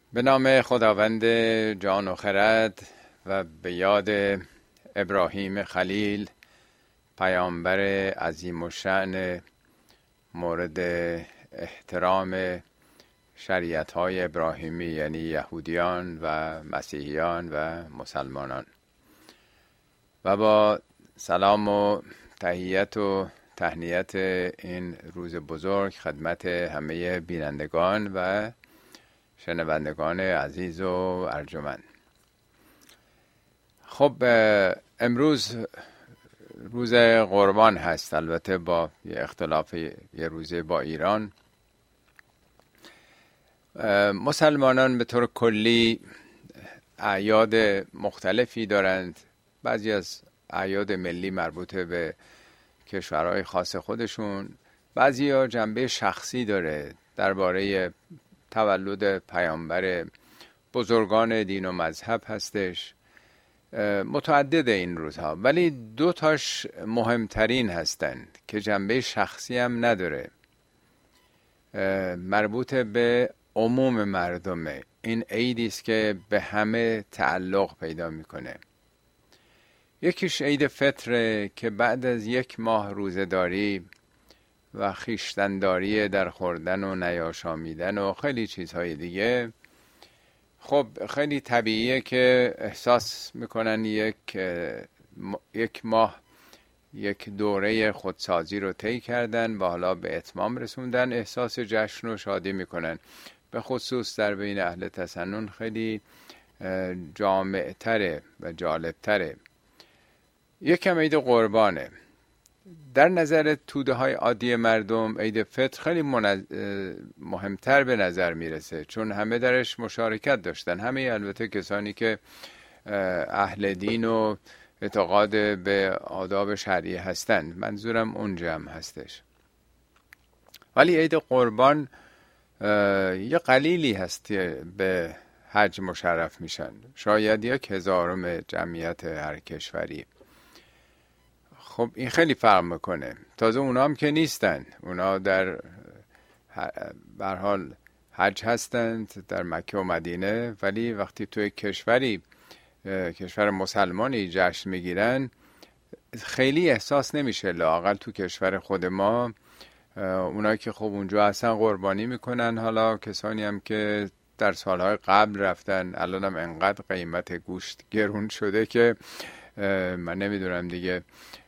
به نام خداوند جان و خرد و به یاد ابراهیم خلیل، پیامبر عظیم الشأن مورد احترام شریعت‌های ابراهیمی، یعنی یهودیان و مسیحیان و مسلمانان، و با سلام و تحیت و تهنیت این روز بزرگ خدمت همه بینندگان و شنوندگان عزیز و ارجمند. خب امروز روز قربان هست، البته با یه اختلاف یه روزه با ایران. مسلمانان به طور کلی اعیاد مختلفی دارند. بعضی از اعیاد ملی مربوط به کشورهای خاص خودشون، بعضی ها جنبه شخصی داره درباره تولد پیامبر، بزرگان دین و مذهب هستش. متعدد این روزها، ولی دو تاش مهمترین هستند که جنبه شخصی هم نداره، مربوط به عموم مردمه. این عیدی است که به همه تعلق پیدا میکنه. یکیش عید فطره که بعد از 1 ماه روزه‌داری و خویشتن‌داری در خوردن و نیاشامیدن و خیلی چیزهای دیگه، خب خیلی طبیعیه که احساس میکنن یک ماه یک دوره خودسازی رو طی کردن و حالا به اتمام رسوندن. احساس جشن و شادی میکنن. به خصوص در بین اهل تسنن خیلی جامع‌تره و جالبتره. یکم عید قربانه. در نظر توده های عادی مردم عید فطر خیلی مهمتر به نظر میرسه، چون همه درش مشارکت داشتن. همه البته کسانی که اهل دین و اعتقاد به آداب شرعی هستن، منظورم اون جمع هستش. ولی عید قربان یه قلیلی هست که به حج مشرف میشن، شاید 1/1000 جمعیت هر کشوری. خب این خیلی فرق میکنه. تازه اونا هم که نیستن، اونا در حال حج هستند در مکه و مدینه، ولی وقتی توی کشور مسلمانی جشن میگیرن خیلی احساس نمیشه. لااقل تو کشور خود ما اونایی که خب اونجا اصلا قربانی میکنن. حالا کسانی هم که در سالهای قبل رفتن، الان هم انقدر قیمت گوشت گرون شده که من نمیدونم دیگه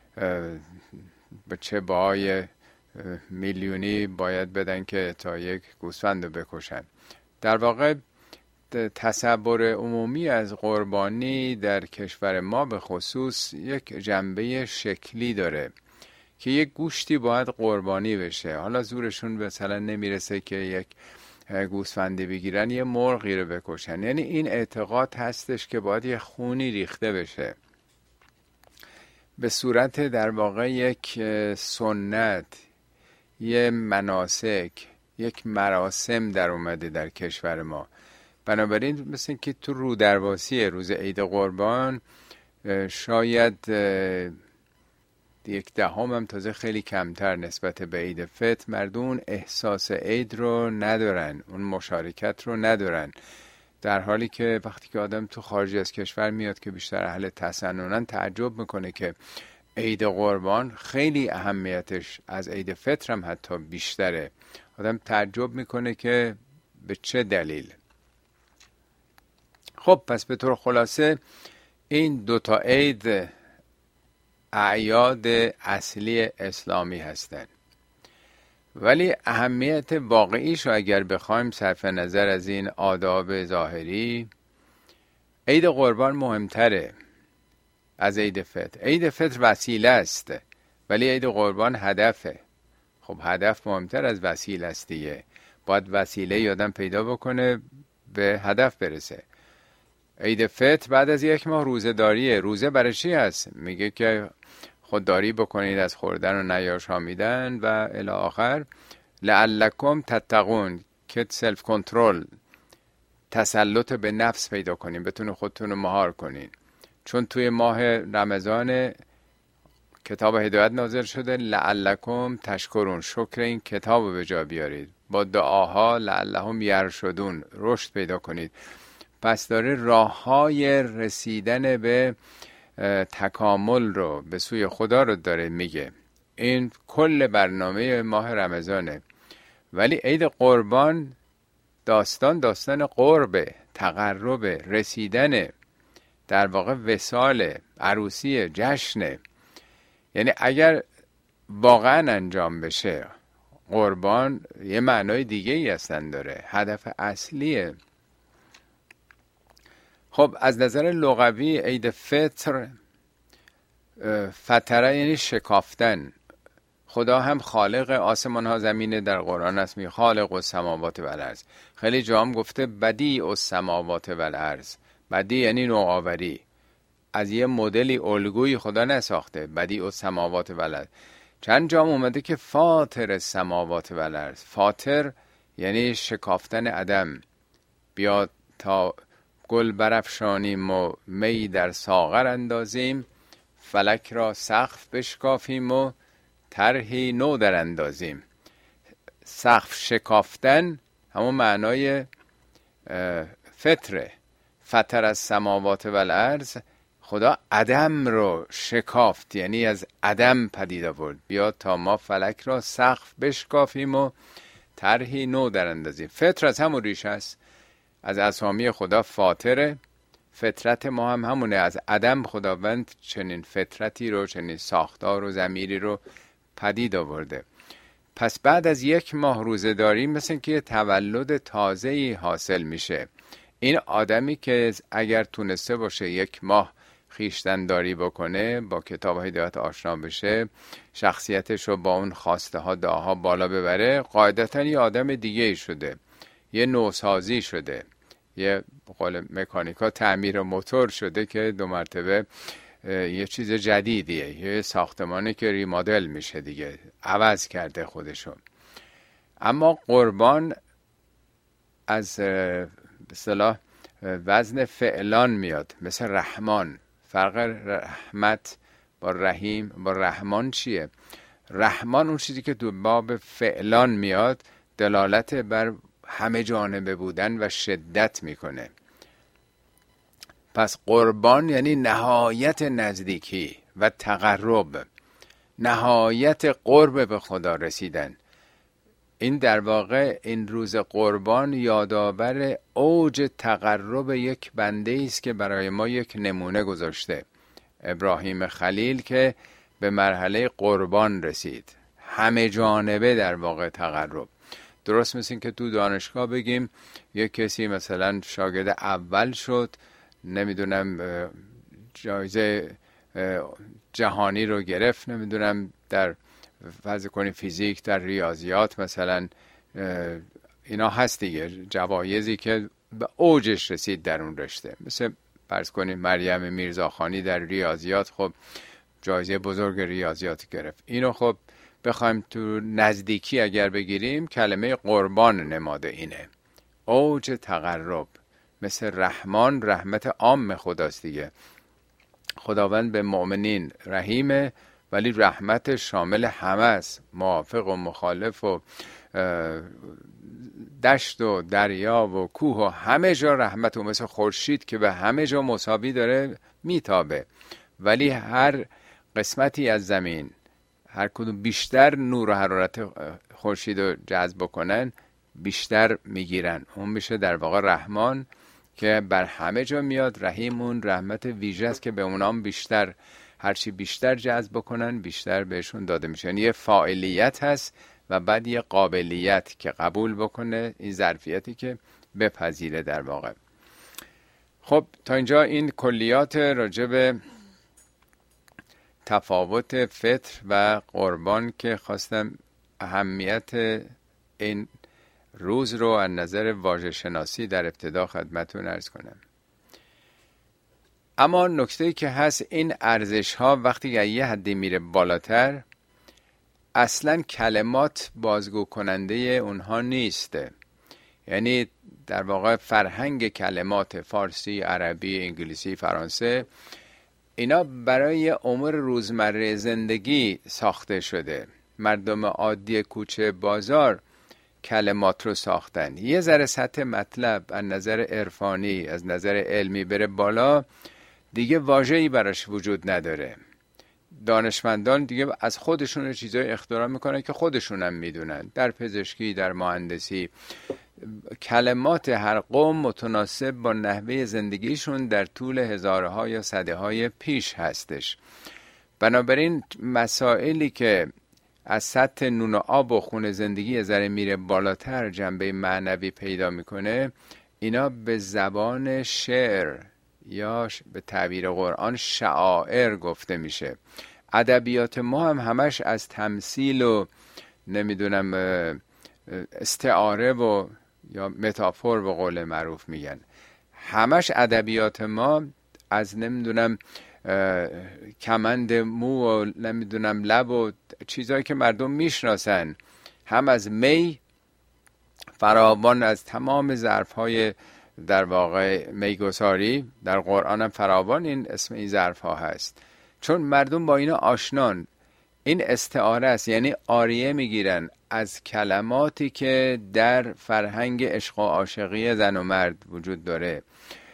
به چه باهای میلیونی باید بدن که تا یک گوسفند رو بکشن. در واقع تصور عمومی از قربانی در کشور ما به خصوص یک جنبه شکلی داره که یک گوشتی باید قربانی بشه. حالا زورشون مثلا نمیرسه که یک گوسفندی بگیرن، یه مرغی رو بکشن. یعنی این اعتقاد هستش که باید یه خونی ریخته بشه، به صورت در واقع یک سنت، یه مناسک، یک مراسم در اومده در کشور ما. بنابراین مثل که تو رودرواسی روز عید قربان شاید 1/10 هم تازه خیلی کمتر نسبت به عید فطر مردم احساس عید رو ندارن، اون مشارکت رو ندارن. در حالی که وقتی که آدم تو خارج از کشور میاد که بیشتر اهل تسننن، تعجب میکنه که عید قربان خیلی اهمیتش از عید فطر هم حتی بیشتره. آدم تعجب میکنه که به چه دلیل. خب پس به طور خلاصه این 2 تا عید اعیاد اصلی اسلامی هستند، ولی اهمیت واقعیش رو اگر بخوایم صرف نظر از این آداب ظاهری، عید قربان مهمتره از عید فطر. عید فطر وسیله است، ولی عید قربان هدفه. خب هدف مهمتر از وسیله است دیگه. باید وسیله یادم پیدا بکنه به هدف برسه. عید فطر بعد از 1 ماه روزه داریه. روزه برای چی هست؟ میگه که خودداری بکنید از خوردن و نیاشامیدن و الی آخر، لعلکم تتقون، که سلف کنترل، تسلط به نفس پیدا کنین، بتونین خودتون رو مهار کنین. چون توی ماه رمضان کتاب هدایت نازل شده، لعلکم تشکرون، شکر این کتاب رو به جا بیارید. با دعاها لعلهم یرشدون رشد پیدا کنید. پس داره راههای رسیدن به تکامل رو به سوی خدا رو داره میگه. این کل برنامه ماه رمضانه. ولی عید قربان داستان قرب، تقرب، رسیدن، در واقع وصال، عروسی، جشنه. یعنی اگر واقعا انجام بشه قربان یه معنای دیگه ای اصلا داره، هدف اصلیه. خب از نظر لغوی عید فطر، فطره یعنی شکافتن. خدا هم خالق آسمان ها زمینه، در قرآن است می خالق السماوات و الارض. خیلی جا هم گفته بدیع السماوات و الارض. بدیع یعنی نوآوری، از یه مدلی الگوی خدا نساخته. بدیع السماوات و الارض. چند جا اومده که فاطر السماوات و الارض. فاطر یعنی شکافتن عدم. بیا تا گل برافشانیم و می در ساغر اندازیم، فلک را سقف بشکافیم و طرحی نو در اندازیم. سقف شکافتن همون معنای فطره. فطر از سماوات و الارض، خدا عدم رو شکافت، یعنی از عدم پدید آورد. بیا تا ما فلک را سقف بشکافیم و طرحی نو در اندازیم. فطر از همون ریشه است، از اسامی خدا فاطره. فطرت ما هم همونه، از عدم خداوند چنین فطرتی رو، چنین ساختار و ضمیری رو پدید آورده. پس بعد از 1 ماه روزه داری مثل که تولد تازه‌ای حاصل میشه. این آدمی که اگر تونسته باشه 1 ماه خویشتن داری بکنه، با کتاب هدایت آشنا بشه، شخصیتش رو با اون خواسته ها دعاها بالا ببره، قاعدتا یه آدم دیگه ای شده، یه نوسازی شده، یه قول مکانیکا تعمیر موتور شده که 2 مرتبه یه چیز جدیدیه، یه ساختمانی که ریمادل میشه دیگه، عوض کرده خودشون. اما قربان از به اصطلاح وزن فعلان میاد، مثل رحمان. فرق رحمت با رحیم با رحمان چیه؟ رحمان اون چیزی که تو باب فعلان میاد دلالت بر همه جانبه بودن و شدت میکنه. پس قربان یعنی نهایت نزدیکی و تقرب، نهایت قرب به خدا رسیدن. این در واقع این روز قربان یادآور اوج تقرب یک بنده است که برای ما یک نمونه گذاشته، ابراهیم خلیل، که به مرحله قربان رسید، همه جانبه در واقع تقرب. درست مثل که تو دانشگاه بگیم یک کسی مثلا شاگرد اول شد، نمیدونم جایزه جهانی رو گرفت، نمیدونم در فرض کنیم فیزیک، در ریاضیات مثلا، اینا هست دیگه، جوایزی که به اوجش رسید در اون رشته. مثل فرض کنیم مریم میرزاخانی در ریاضیات، خب جایزه بزرگ ریاضیات گرفت. اینو خب بخوایم تو نزدیکی اگر بگیریم، کلمه قربان نماده اینه، اوج تقرب. مثل رحمان، رحمت عام خداست دیگه. خداوند به مؤمنین رحیمه، ولی رحمت شامل همه است، موافق و مخالف و دشت و دریا و کوه و همه جا رحمت. و مثل خورشید که به همه جا مساوی داره میتابه، ولی هر قسمتی از زمین هر کدوم بیشتر نور و حرارت خورشید رو جذب کنن بیشتر میگیرن. اون میشه در واقع رحمان که بر همه جا میاد. رحیم اون رحمت ویژه است که به اونام بیشتر، هرچی بیشتر جذب کنن بیشتر بهشون داده میشه. یعنی یه فاعلیت هست و بعد یه قابلیت که قبول بکنه، این ظرفیتی که بپذیره در واقع. خب تا اینجا این کلیات راجب تفاوت فطر و قربان که خواستم اهمیت این روز رو از نظر واژه شناسی در ابتدا خدمتتون عرض کنم. اما نکته‌ای که هست، این ارزش ها وقتی یه حدی میره بالاتر، اصلا کلمات بازگو کننده اونها نیسته. یعنی در واقع فرهنگ کلمات فارسی، عربی، انگلیسی، فرانسه، اینا برای امور روزمره زندگی ساخته شده. مردم عادی کوچه بازار کلمات رو ساختن. یه ذره سطح مطلب از نظر عرفانی، از نظر علمی بره بالا، دیگه واژه‌ای براش وجود نداره. دانشمندان دیگه از خودشون چیزای اختراع میکنن که خودشون هم میدونن. در پزشکی، در مهندسی، کلمات هر قوم متناسب با نحوه زندگیشون در طول هزارها یا صده‌های پیش هستش. بنابراین مسائلی که از سطح نون و آب و خون زندگی ذره میره بالاتر، جنبه معنوی پیدا میکنه، اینا به زبان شعر یا به تعبیر قرآن شعائر گفته میشه. ادبیات ما هم همش از تمثیل و نمیدونم استعاره و یا متافور به قول معروف میگن. همش ادبیات ما از نمیدونم کمند مو و نمیدونم لب و چیزایی که مردم میشناسن، هم از می فراوان، از تمام ظرفهای در واقع میگساری در قرآن هم فراوان این اسم این ظرفها هست، چون مردم با اینا آشنان. این استعاره است، یعنی آریه میگیرن از کلماتی که در فرهنگ عشق و عاشقی زن و مرد وجود داره،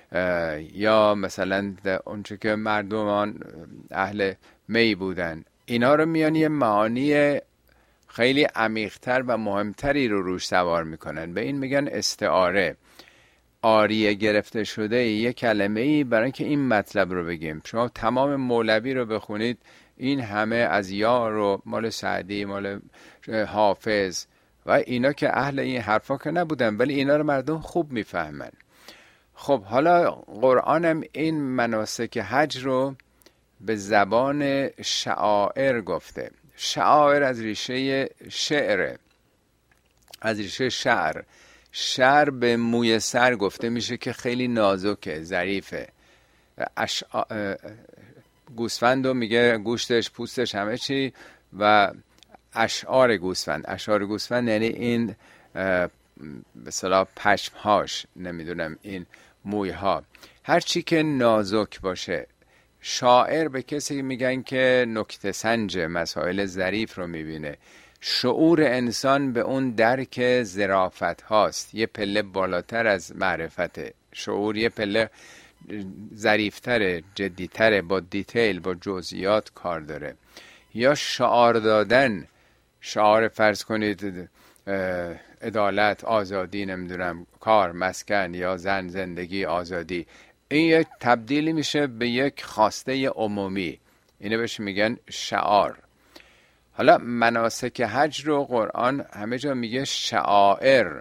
یا مثلا اونچه که مردمان اهل می بودن، اینا رو میان یه معانی خیلی عمیق‌تر و مهمتری رو روش سوار میکنن. به این میگن استعاره. آریه گرفته شده یه کلمه‌ای برای اینکه این مطلب رو بگیم. شما تمام مولوی رو بخونید، این همه از یار و مال سعدی، مال حافظ و اینا که اهل این حرفا که نبودن، ولی اینا رو مردم خوب میفهمن. خب حالا قرآنم این مناسک حج رو به زبان شعائر گفته. شعائر از ریشه شعره، از ریشه شعر. شعر به موی سر گفته میشه که خیلی نازکه، ظریفه. گوسفند رو میگه گوشتش، پوستش، همه چی. و اشعار گوسفند، اشعار گوسفند یعنی این به اصطلاح پشمهاش، نمیدونم این مویها، هر چی که نازک باشه. شاعر به کسی میگن که نکته سنج مسائل ظریف رو میبینه. شعور انسان به اون درک ظرافت هاست، یه پله بالاتر از معرفته. شعور یه پله ظریفتره، جدیتره، با دیتیل، با جزئیات کار داره. یا شعار دادن، شعار فرض کنید عدالت، آزادی، نمیدونم کار، مسکن، یا زن، زندگی، آزادی، این یک تبدیلی میشه به یک خواسته عمومی. اینو بهش میگن شعار. حالا مناسک حج رو قرآن همه جا میگه شعائر.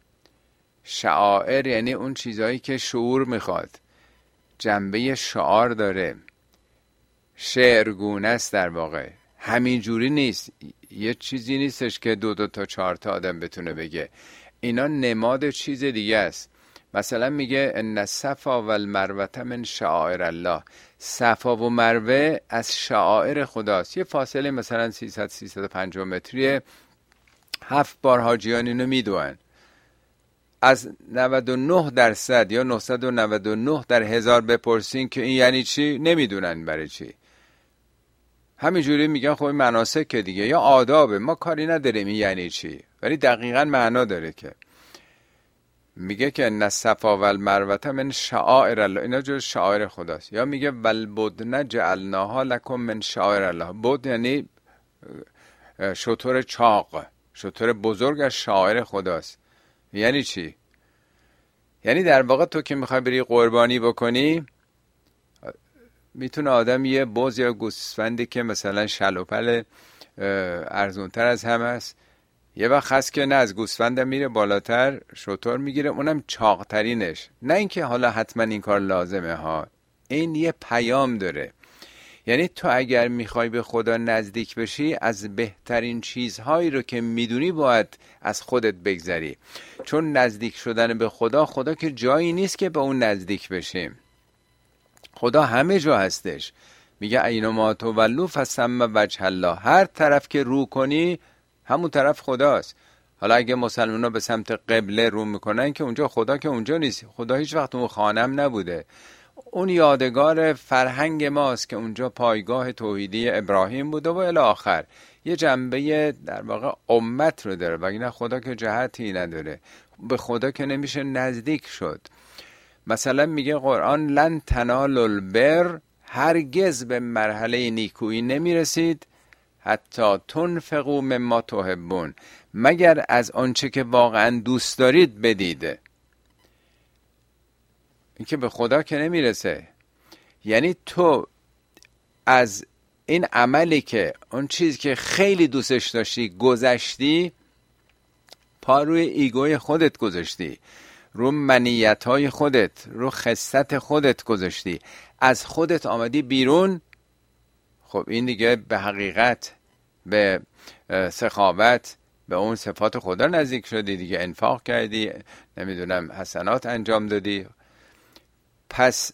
شعائر یعنی اون چیزایی که شعور میخواد، جنبه شعار داره، شعرگونه است در واقع. همین جوری نیست، یه چیزی نیستش که 2 تا 4 تا آدم بتونه بگه. اینا نماد چیز دیگه است. مثلا میگه ان الصفا والمروه من شعائر الله. صفا و مروه از شعائر خداست. یه فاصله مثلا 300-350 متریه، 7 بار حاجیان اینو میدوئن. از 99% یا 999 در 1000 بپرسین که این یعنی چی، نمیدونن برای چی. همینجوری میگن خب این مناسک دیگه یا آدابه، ما کاری نداریم این یعنی چی، ولی دقیقاً معنا داره. که میگه که ان الصفا والمروه من شعائر الله، اینا جز شعائر خداست. یا میگه والبدن جعلناها لکم من شعائر الله. بد یعنی شتر چاق، شتر بزرگ از شعائر خداست. یعنی چی؟ یعنی در واقع تو که میخوای بری قربانی بکنی، میتونه آدم یه بز یا گوسفندی که مثلا شلوپل ارزونتر از همه است، یه وقت هست که نه از گوسفندم میره بالاتر، شتر میگیره، اونم چاقترینش. نه اینکه حالا حتما این کار لازمه ها، این یه پیام داره. یعنی تو اگر میخوای به خدا نزدیک بشی، از بهترین چیزهایی رو که میدونی باید از خودت بگذری. چون نزدیک شدن به خدا که جایی نیست که به اون نزدیک بشیم. خدا همه جا هستش. میگه اینما تولوا فثم وجه الله. هر طرف که رو کنی همون طرف خداست. حالا اگه مسلمان‌ها به سمت قبله رو میکنن که اونجا خدا که اونجا نیست. خدا هیچ وقت اون خانم نبوده. اون یادگار فرهنگ ماست که اونجا پایگاه توحیدی ابراهیم بوده و الی آخر. یه جنبه در واقع امت رو داره، وگرنه خدا که جهتی نداره، به خدا که نمیشه نزدیک شد. مثلا میگه قرآن لن تنالوا البر، هرگز به مرحله نیکویی نمیرسید حتی تنفقوا مما تحبون، مگر از آنچه که واقعا دوست دارید بدید. این که به خدا که نمیرسه. یعنی تو از این عملی که اون چیزی که خیلی دوستش داشتی گذشتی، پا روی ایگوی خودت گذاشتی، رو منیت‌های خودت، رو خصت خودت گذاشتی، از خودت آمدی بیرون. خب این دیگه به حقیقت به سخاوت، به اون صفات خدا نزدیک شدی دیگه، انفاق کردی، نمیدونم حسنات انجام دادی. پس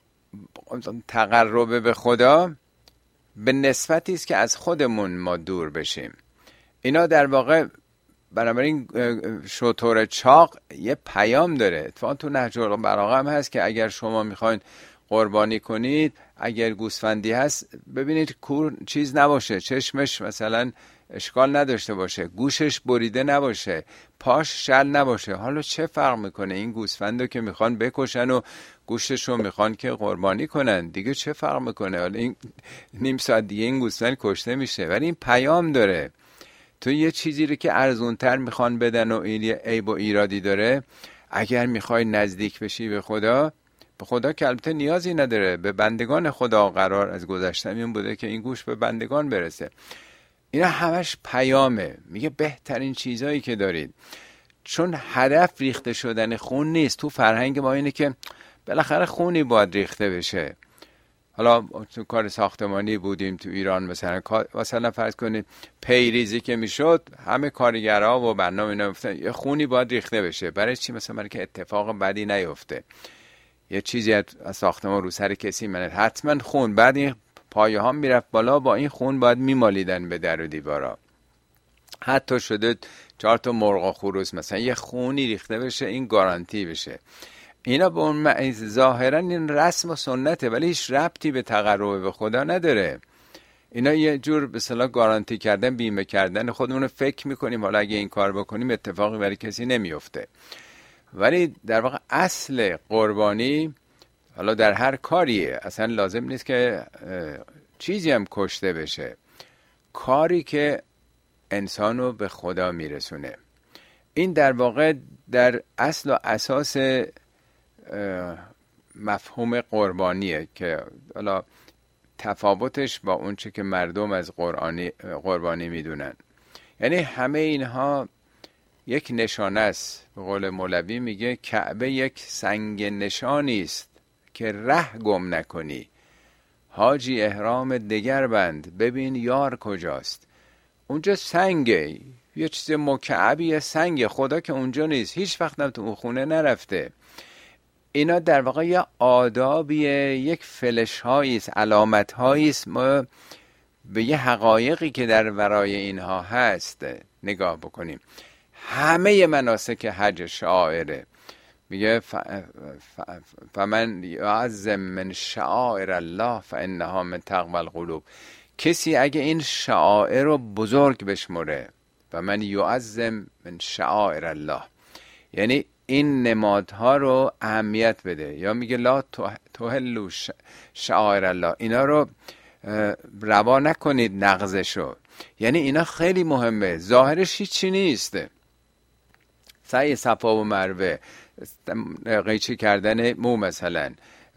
تقرب به خدا به نسبتی است که از خودمون ما دور بشیم. اینا در واقع بنابراین شتر چاق یه پیام داره. اتفاقا تو نهج البلاغه هم هست که اگر شما میخواین قربانی کنید، اگر گوسفندی هست ببینید کور چیز نباشه، چشمش مثلا اشکال نداشته باشه، گوشش بریده نباشه، پاش شل نباشه. حالا چه فرق میکنه؟ این گوسفندو که میخوان بکشن و گوشتشو میخوان که قربانی کنن دیگه، چه فرق میکنه؟ حالا این نیم ساعت دیگه این گوسفند کشته میشه. ولی این پیام داره. تو یه چیزی رو که ارزونتر میخوان بدن و این یه عیب و ایرادی داره، اگر میخوای نزدیک بشی به خدا، به خدا که البته نیازی نداره، به بندگان خدا قرار از گذشتن این بوده که این گوش به بندگان برسه. اینا همش پیامه. میگه بهترین چیزایی که دارید، چون هدف ریخته شدن خون نیست. تو فرهنگ ما اینه که بالاخره خونی باید ریخته بشه. حالا تو کار ساختمانی بودیم تو ایران، مثلا فرض کنید پیریزی که میشد، همه کارگرها و برنامه اینا گفتن یه خونی باید ریخته بشه. برای چی؟ مثلا برای که اتفاق بدی نیفته، یه چیزی از ساختمان رو سر کسی منه، حتما خون. بعد این پایه ها میرفت بالا، با این خون باید میمالیدن به در و دیوارا. حتی شده 4 تا مرغ و خروس مثلا یه خونی ریخته بشه، این گارانتی بشه. اینا به اون معنی ظاهرا این رسم و سنته، ولی هیچ ربطی به تقرب به خدا نداره. اینا یه جور به اصطلاح گارانتی کردن، بیمه کردن خودمون. فکر میکنیم حالا اگه این کار بکنیم اتفاقی برای کسی نمیفته. ولی در واقع اصل قربانی، حالا در هر کاریه، اصلا لازم نیست که چیزی هم کشته بشه، کاری که انسانو به خدا میرسونه. این در واقع در اصل و اساس مفهوم قربانیه که حالا تفاوتش با اون چه که مردم از قربانی میدونن. یعنی همه اینها یک نشانه است. به قول مولوی میگه کعبه یک سنگ نشانی است که ره گم نکنی. حاجی احرام دگر بند، ببین یار کجاست. اونجا سنگه، یه چیز مکعبی سنگ. خدا که اونجا نیست، هیچ وقت هم تو اون خونه نرفته. اینا در واقع یه آدابیه، یک فلش هاییست، علامت هاییست. ما به یه حقایقی که در ورای اینها هست نگاه بکنیم. همه مناسک حج شعائره. میگه فمن یعظم من شعائر الله فانها من تقوی القلوب. کسی اگه این شعائر رو بزرگ بشمره، فمن یعظم من شعائر الله، یعنی این نمادها رو اهمیت بده. یا میگه لا تحلوا شعائر الله، اینا رو روا نکنید نقضشو. یعنی اینا خیلی مهمه. ظاهرش هیچی نیست، سعی صفا و مروه، قیچی کردن مو مثلا،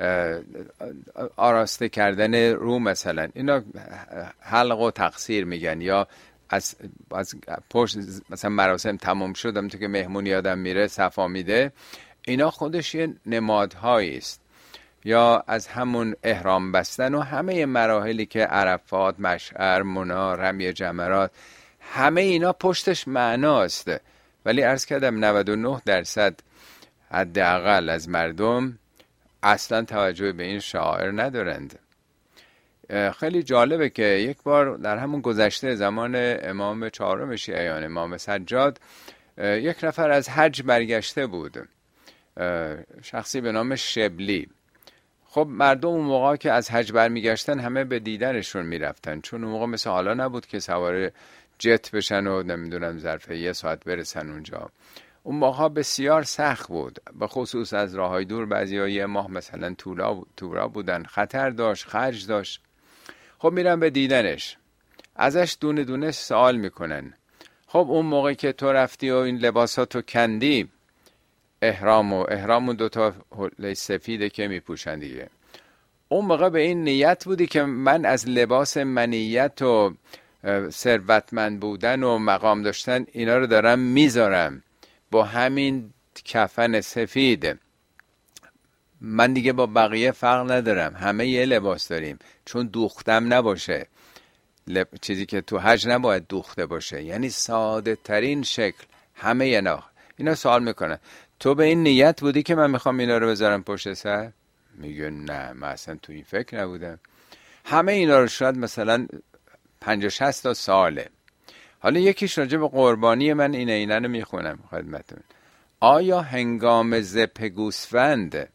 آراسته کردن رو مثلا، اینا حلق و تقصیر میگن. یا از پشت مثلا مراسم تمام شدم تو که مهمونی آدم میره صفا میده، اینا خودش یه نمادهایی است. یا از همون احرام بستن و همه مراحلی که عرفات، مشعر، منا، رمی جمرات، همه اینا پشتش معناست. ولی عرض کردم 99% حداقل از مردم اصلا توجه به این شعائر ندارند. خیلی جالبه که یک بار در همون گذشته زمان امام 4 شیعیان، امام سجاد، یک نفر از حج برگشته بود، شخصی به نام شبلی. خب مردم اون موقع که از حج برمیگشتن همه به دیدنشون میرفتن، چون اون موقع مثل حالا نبود که سوار جت بشن و نمیدونم ظرف 1 ساعت برسن اونجا. اون موقع بسیار سخت بود، به خصوص از راههای دور، بعضی‌ها 1 ماه مثلا تورا بودن، خطر داشت، خرج داشت. خب میرن به دیدنش، ازش دونه دونه سوال میکنن. خب اون موقع که تو رفتی و این لباساتو کندی، احرام 2 تا حله سفیده که میپوشن دیگه، اون موقع به این نیت بودی که من از لباس منیت و ثروتمند بودن و مقام داشتن اینا رو دارم میذارم با همین کفن سفید، من دیگه با بقیه فرق ندارم، همه یه لباس داریم، چون دوختم نباشه، چیزی که تو حج نباید دوخته باشه، یعنی ساده ترین شکل، همه اینا سوال میکنن تو به این نیت بودی که من میخوام اینا رو بذارم پشت سر؟ میگه نه، من اصلا تو این فکر نبودم. همه اینا رو شاید مثلا 50-60 تا ساله. حالا یکیش راجع به قربانی من اینا رو میخونم خدمتون. آیا هنگام ذبح گوسفند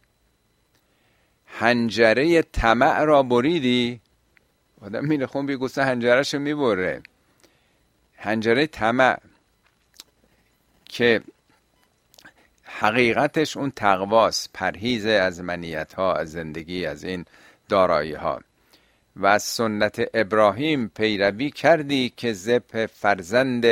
حنجره طمع را بریدی؟ آدم میره خون بی گوسفند حنجرهشو میبره. حنجره طمع که حقیقتش اون تقواست، پرهیز از منیت ها، از زندگی، از این دارایی ها. و از سنت ابراهیم پیروی کردی که ذبح فرزند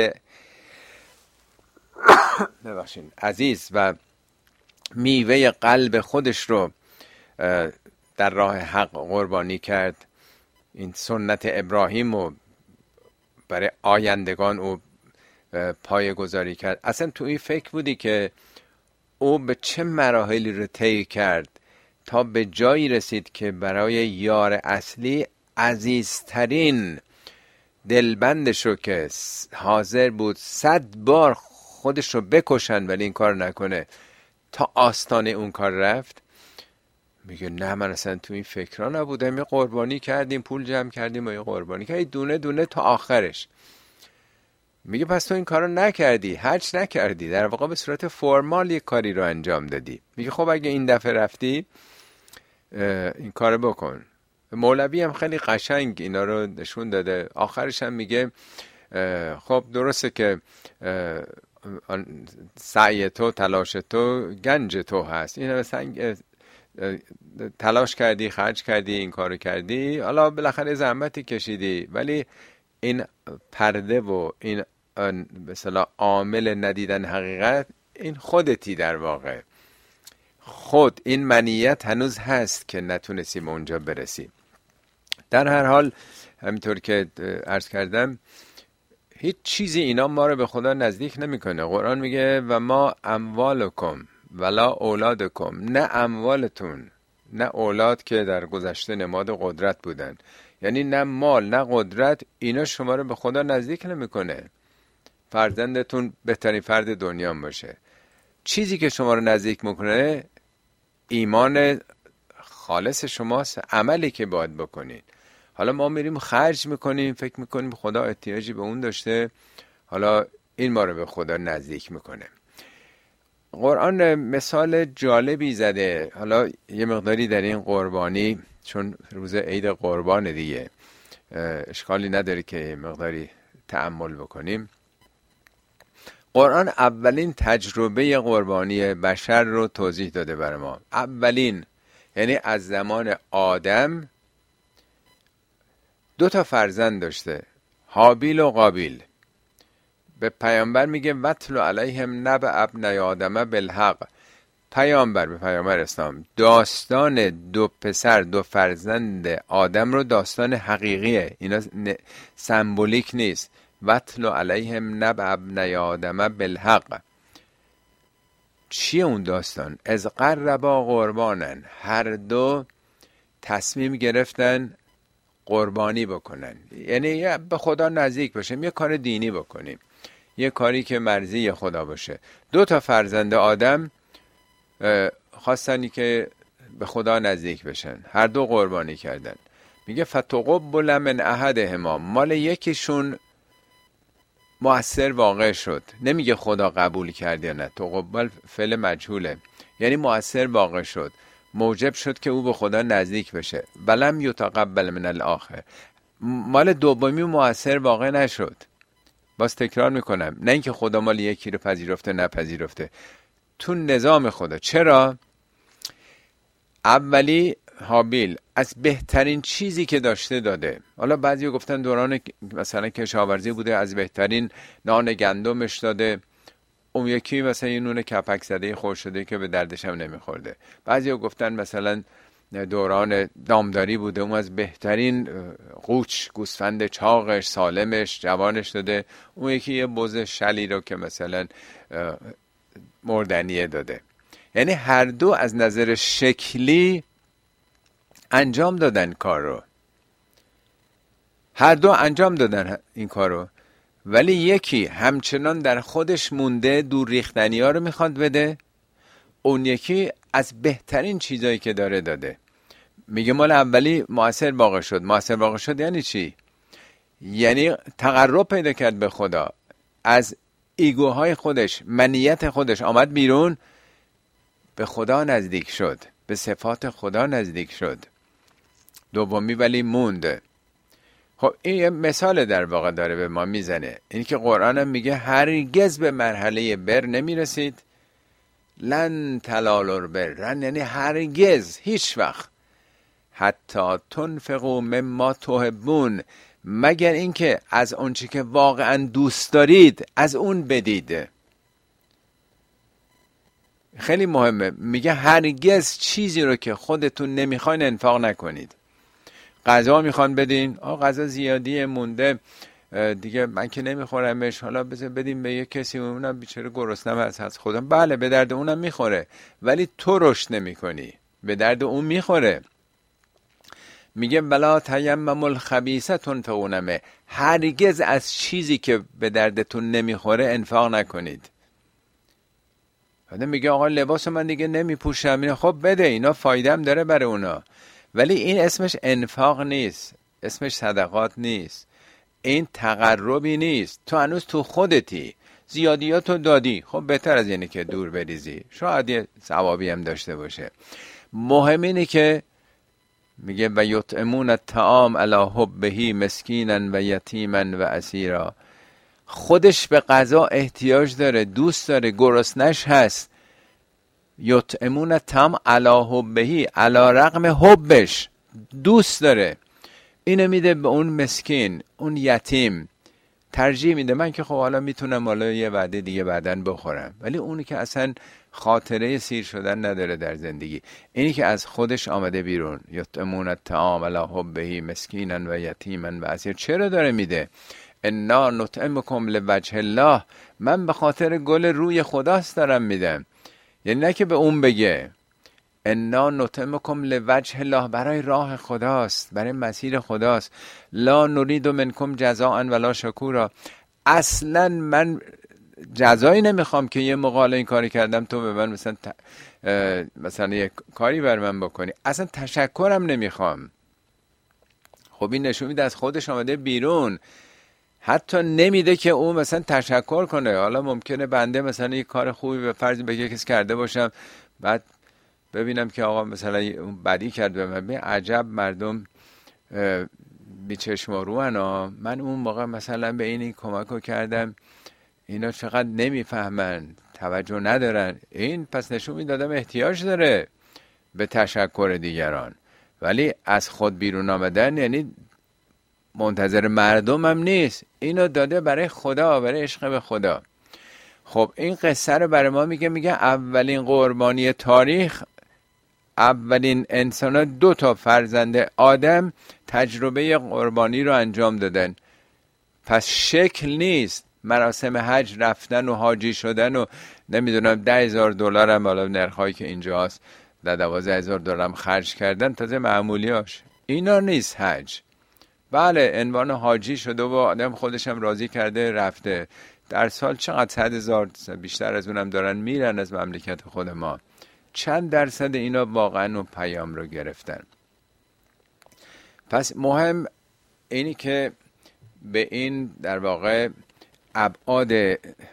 عزیز و میوه قلب خودش رو در راه حق قربانی کرد. این سنت ابراهیم رو برای آیندگان او پایه گذاری کرد. اصلا تو این فکر بودی که او به چه مراحلی رو طی کرد تا به جایی رسید که برای یار اصلی عزیزترین دلبندش رو که حاضر بود 100 بار خودش رو بکشن ولی این کار نکنه، تا آستانه اون کار رفت. میگه نه، من اصلا تو این فکرها نبودم، یه قربانی کردیم، پول جمع کردیم و یه قربانی کردیم دونه دونه تا آخرش. میگه پس تو این کارو نکردی، حج نکردی، در واقع به صورت فرمال یک کاری رو انجام دادی. میگه خب اگه این دفعه رفتی این کارو بکن. مولوی هم خیلی قشنگ اینا رو نشون داده. آخرش هم میگه خب درسته که سعی تو، تلاش تو، گنج تو هست، این مثلا تلاش کردی، خرج کردی، این کارو کردی، حالا بالاخره زحمتی کشیدی، ولی این پرده و این مثلا عامل ندیدن حقیقت این خودتی. در واقع خود این منیت هنوز هست که نتونستیم اونجا برسیم. در هر حال همینطور که عرض کردم هیچ چیزی اینا ما رو به خدا نزدیک نمیکنه. قرآن میگه و ما اموالکم ولا اولادکم، نه اموالتون نه اولاد که در گذشته نماد قدرت بودن، یعنی نه مال نه قدرت، اینا شما رو به خدا نزدیک نمیکنه. فرزندتون بهترین فرد دنیا باشه. چیزی که شما رو نزدیک میکنه ایمان خالص شماست، عملی که باید بکنید. حالا ما میریم خرج میکنیم، فکر میکنیم خدا احتیاجی به اون داشته، حالا این ما رو به خدا نزدیک میکنه. قرآن مثال جالبی زده، حالا یه مقداری در این قربانی، چون روز عید قربان دیگه اشکالی نداره که یه مقداری تأمل بکنیم. قرآن اولین تجربه قربانی بشر رو توضیح داده برای ما. اولین، یعنی از زمان آدم 2 تا فرزند داشته، هابیل و قابیل. به پیامبر میگه وَاتْلُ عَلَیْهِمْ نَبَأَ ابْنَیْ آدَمَ بِالْحَقِّ. پیامبر به پیامبر اسلام داستان 2 پسر 2 فرزند آدم رو داستان حقیقیه، اینا سمبولیک نیست. وَاتْلُ عَلَیْهِمْ نَبَأَ ابْنَیْ آدَمَ بِالْحَقِّ. چیه اون داستان؟ اذ قربا قربانا، هر دو تصمیم گرفتن قربانی بکنن، یعنی به خدا نزدیک باشیم، یه کار دینی بکنیم، یه کاری که مرضی خدا باشه. 2 تا فرزند آدم خواستنی که به خدا نزدیک بشن، هر دو قربانی کردن. میگه فتقبل من احدهما، مال یکیشون مؤثر واقع شد. نمیگه خدا قبول کرد یا نه، تقبل فعل مجهوله، یعنی مؤثر واقع شد. موجب شد که او به خدا نزدیک بشه. ولم یتقبل من الاخر. مال دومی مؤثر واقع نشد. باز تکرار میکنم، نه اینکه خدا مال یکی رو پذیرفته نپذیرفته، تو نظام خدا. چرا؟ اولی هابیل از بهترین چیزی که داشته داده. حالا بعضی گفتن دوران مثلا کشاورزی بوده، از بهترین نان گندمش داده. اون یکی مثلا یه نون کپک زده خورد شده که به دردش هم نمیخورده. بعضی گفتن مثلا دوران دامداری بوده، اون از بهترین قوچ گوسفند چاقش سالمش جوانش داده. اون یکی یه بز شلی رو که مثلا مردنیه داده. یعنی هر دو از نظر شکلی انجام دادن کار رو، هر دو انجام دادن این کار رو، ولی یکی همچنان در خودش مونده، دور ریختنی ها رو میخواد بده، اون یکی از بهترین چیزایی که داره داده. میگه مال اولی مؤثر واقع شد. مؤثر واقع شد یعنی چی؟ یعنی تقرب پیدا کرد به خدا، از ایگوهای خودش، منیت خودش آمد بیرون، به خدا نزدیک شد، به صفات خدا نزدیک شد. دومی ولی موند. خب این یه مثال در واقع داره به ما میزنه، این که قرآن هم میگه هرگز به مرحله بر نمیرسید. لن تنالوا البر، یعنی هرگز، هیچ وقت. حتی تنفقوا مما تحبون، مگر اینکه از اون چی که واقعا دوست دارید از اون بدید. خیلی مهمه، میگه هرگز چیزی رو که خودتون نمیخواین انفاق نکنید. غذا میخوان بدین، غذا زیادی مونده دیگه من که نمیخورمش، حالا بذار بدیم به یه کسی، اونم بیچاره گرسنه هست از خدا. بله به درد اونم میخوره، ولی تو رشد نمیکنی، به درد اون میخوره. میگه بلا تیمموا الخبیث تنفقون، هرگز از چیزی که به دردتون نمیخوره انفاق نکنید. بعد میگه آقا لباس من دیگه نمیپوشم، خب بده، اینا فایده هم داره برای اونا، ولی این اسمش انفاق نیست، اسمش صدقات نیست، این تقربی نیست. تو هنوز تو خودتی، زیادیاتو دادی، خب بهتر از اینه که دور بریزی، شاید یه ثوابی هم داشته باشه. مهم اینه که میگه و یطعمون الطعام علی حبه مسکینا و یتیما و اسیرا، خودش به غذا احتیاج داره، دوست داره، گرسنش هست. یطعمون الطعام علی حبه، علی رغم حبش، دوست داره، اینو میده به اون مسکین، اون یتیم، ترجیح میده. من که خب حالا میتونم حالا یه وعده دیگه بعدن بخورم، ولی اونی که اصلا خاطره سیر شدن نداره در زندگی، اینی که از خودش آمده بیرون. یطعمون الطعام علی حبه مسکینا و یتیما و اسیر. چرا داره میده؟ انا نطعمکم لوجه الله، من به خاطر گل روی خداست دارم میدم. یعنی نه که به اون بگه، انا نطعمکم لوجه الله، برای راه خداست، برای مسیر خداست. لا نرید منکم جزاء ولا شکورا، اصلا من جزایی نمیخوام که یه مقاله این کاری کردم تو به من مثلا یه کاری بر من بکنی، اصلا تشکرم نمیخوام. خب این نشون میده از خودش آمده بیرون، حتی نمیده که اون مثلا تشکر کنه. حالا ممکنه بنده مثلا یه کار خوبی به فرض بگه کسی کرده باشم، بعد ببینم که آقا مثلا اون بدی کرد به من، عجب مردم بی چشم و رو من اون موقع مثلا به این کمک رو کردم، اینا چقدر نمیفهمن، توجه ندارن. این پس نشون میدادم احتیاج داره به تشکر دیگران، ولی از خود بیرون آمدن یعنی منتظر مردم هم نیست، اینو داده برای خدا، برای عشق به خدا. خب این قصه رو برای ما میگه اولین قربانی تاریخ، اولین انسان 2 فرزند آدم تجربه قربانی رو انجام دادن. پس شکل نیست مراسم حج رفتن و حاجی شدن و نمیدونم $10,000 هم بالا نرخایی که اینجا هست، $12,000 هم خرج کردن، تازه معمولیاش اینا نیست حج. بله عنوان حاجی شده و آدم خودش هم راضی کرده رفته، در سال چقدر 100,000 بیشتر از اونم دارن میرن از مملکت خود ما. چند درصد اینا واقعا اون پیام رو گرفتن؟ پس مهم اینی که به این در واقع ابعاد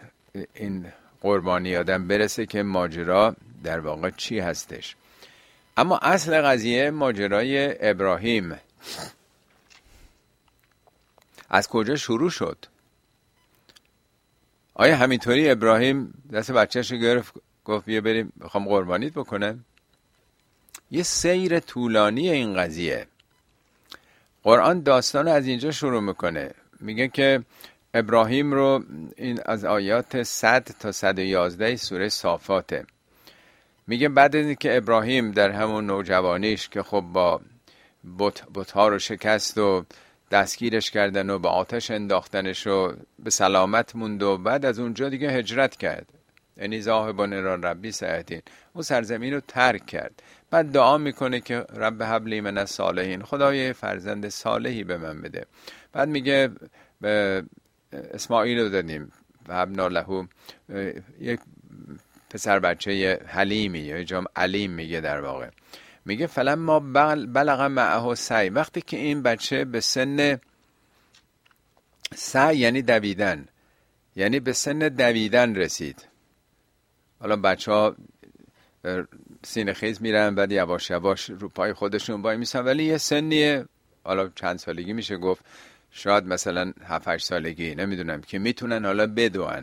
این قربانی آدم برسه که ماجرا در واقع چی هستش. اما اصل قضیه ماجرای ابراهیم از کجا شروع شد؟ آیا همینطوری ابراهیم دست بچه‌شو گرفت گفت بیا بریم میخوام قربانیت بکنم؟ یه سیر طولانی این قضیه. قرآن داستان از اینجا شروع میکنه، میگه که ابراهیم رو، این از آیات 100 تا 111 سوره صافاته، میگه بعد از اینکه ابراهیم در همون نوجوانیش که خب با بت‌ها رو شکست و دستگیرش کردن و به آتش انداختنش و به سلامت موند و بعد از اونجا دیگه هجرت کرد، یعنی ذاهبون الی ربی سیهدین، اون سرزمین رو ترک کرد. بعد دعا میکنه که رب هب لی من الصالحین، خدای فرزند صالحی به من بده. بعد میگه به اسماعیل رو دادیم و ابنا له، یک پسر بچه حلیمی یا جام علیم میگه، در واقع میگه فلما بلغ معه سعی، وقتی که این بچه به سن سعی یعنی دویدن، یعنی به سن دویدن رسید. حالا بچه ها سینه خیز میرن، بعد یواش یواش رو پای خودشون وای میسن، ولی یه سنیه، حالا چند سالگی میشه گفت، شاید مثلا 7-8 سالگی، نمیدونم، که میتونن حالا بدوئن،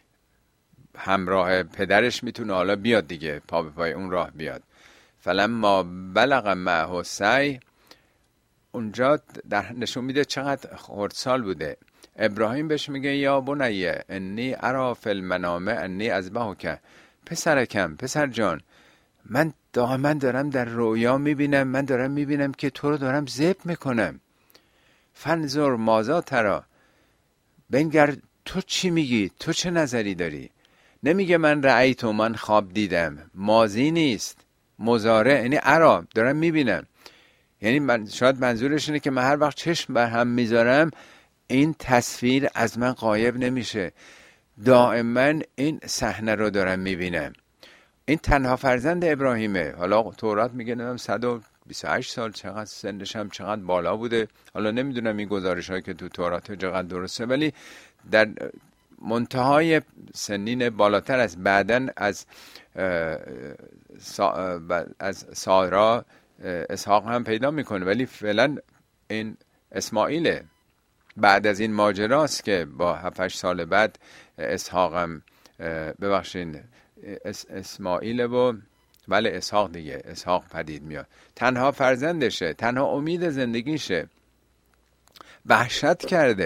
همراه پدرش میتونه حالا بیاد دیگه، پا به پای اون راه بیاد. فلما بلغ معه سعی، اونجا در نشون میده چقدر خردسال بوده. ابراهیم بهش میگه یا بنیه انی ارا فی المنام انی اذبحک، پسرکم، پسر جان، من دائما دارم در رویا میبینم، من دارم میبینم که تو رو دارم ذبح میکنم. فنظر ماذا تری، بنگر تو چی میگی، تو چه نظری داری. نمیگه من رأیت و من خواب دیدم، ماضی نیست، مضارع، یعنی ارا، دارم میبینم. یعنی من شاید منظورش اینه که من هر وقت چشم بر هم میذارم این تصویر از من غایب نمیشه، دائما این صحنه رو دارم میبینم. این تنها فرزند ابراهیمه. حالا تورات میگه نمیدونم 128 سال، چقدر سنش هم چقدر بالا بوده، حالا نمیدونم این گزارش هایی که تو تورات چقدر درسته، ولی در منتهای سنین بالاتر از بعدن از سارا اسحاق هم پیدا میکنه، ولی فعلا این اسماعیله. بعد از این ماجراست که با 7-8 سال بعد اسحاق هم ببخشین اسماعیل و ولی اسحاق دیگه، اسحاق پدید میاد. تنها فرزندشه، تنها امید زندگیشه. وحشت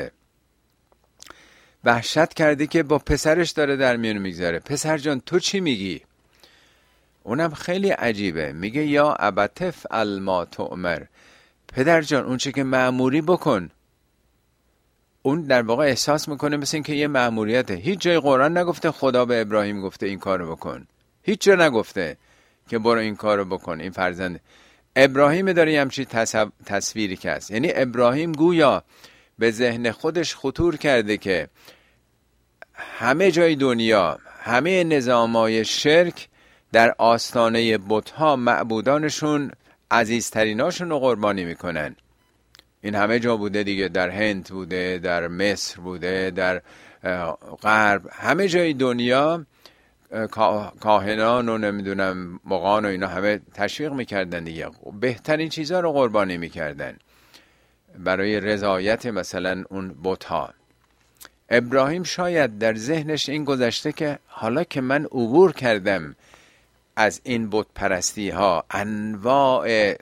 کرده که با پسرش داره در میون میگذاره. پسر جان تو چی میگی؟ اونم خیلی عجیبه، میگه یا ابتف الما تؤمر، پدر جان اون چه که مأموری بکن. اون در واقع احساس میکنه مثل این که یه مأموریته. هیچ جای قرآن نگفته خدا به ابراهیم گفته این کارو بکن، هیچ جا نگفته که برو این کارو بکن. این فرزند ابراهیم داره همچین تصویری که هست، یعنی ابراهیم گویا به ذهن خودش خطور کرده که همه جای دنیا، همه نظامای شرک در آستانه بت‌ها معبودانشون عزیزتریناشون رو قربانی میکنن. این همه جا بوده دیگه، در هند بوده، در مصر بوده، در غرب، همه جای دنیا کاهنان و نمیدونم مغان و اینا همه تشویق میکردن دیگه، بهترین چیزها رو قربانی میکردن برای رضایت مثلا اون بت‌ها. ابراهیم شاید در ذهنش این گذشته که حالا که من عبور کردم از این بت پرستی ها، انواع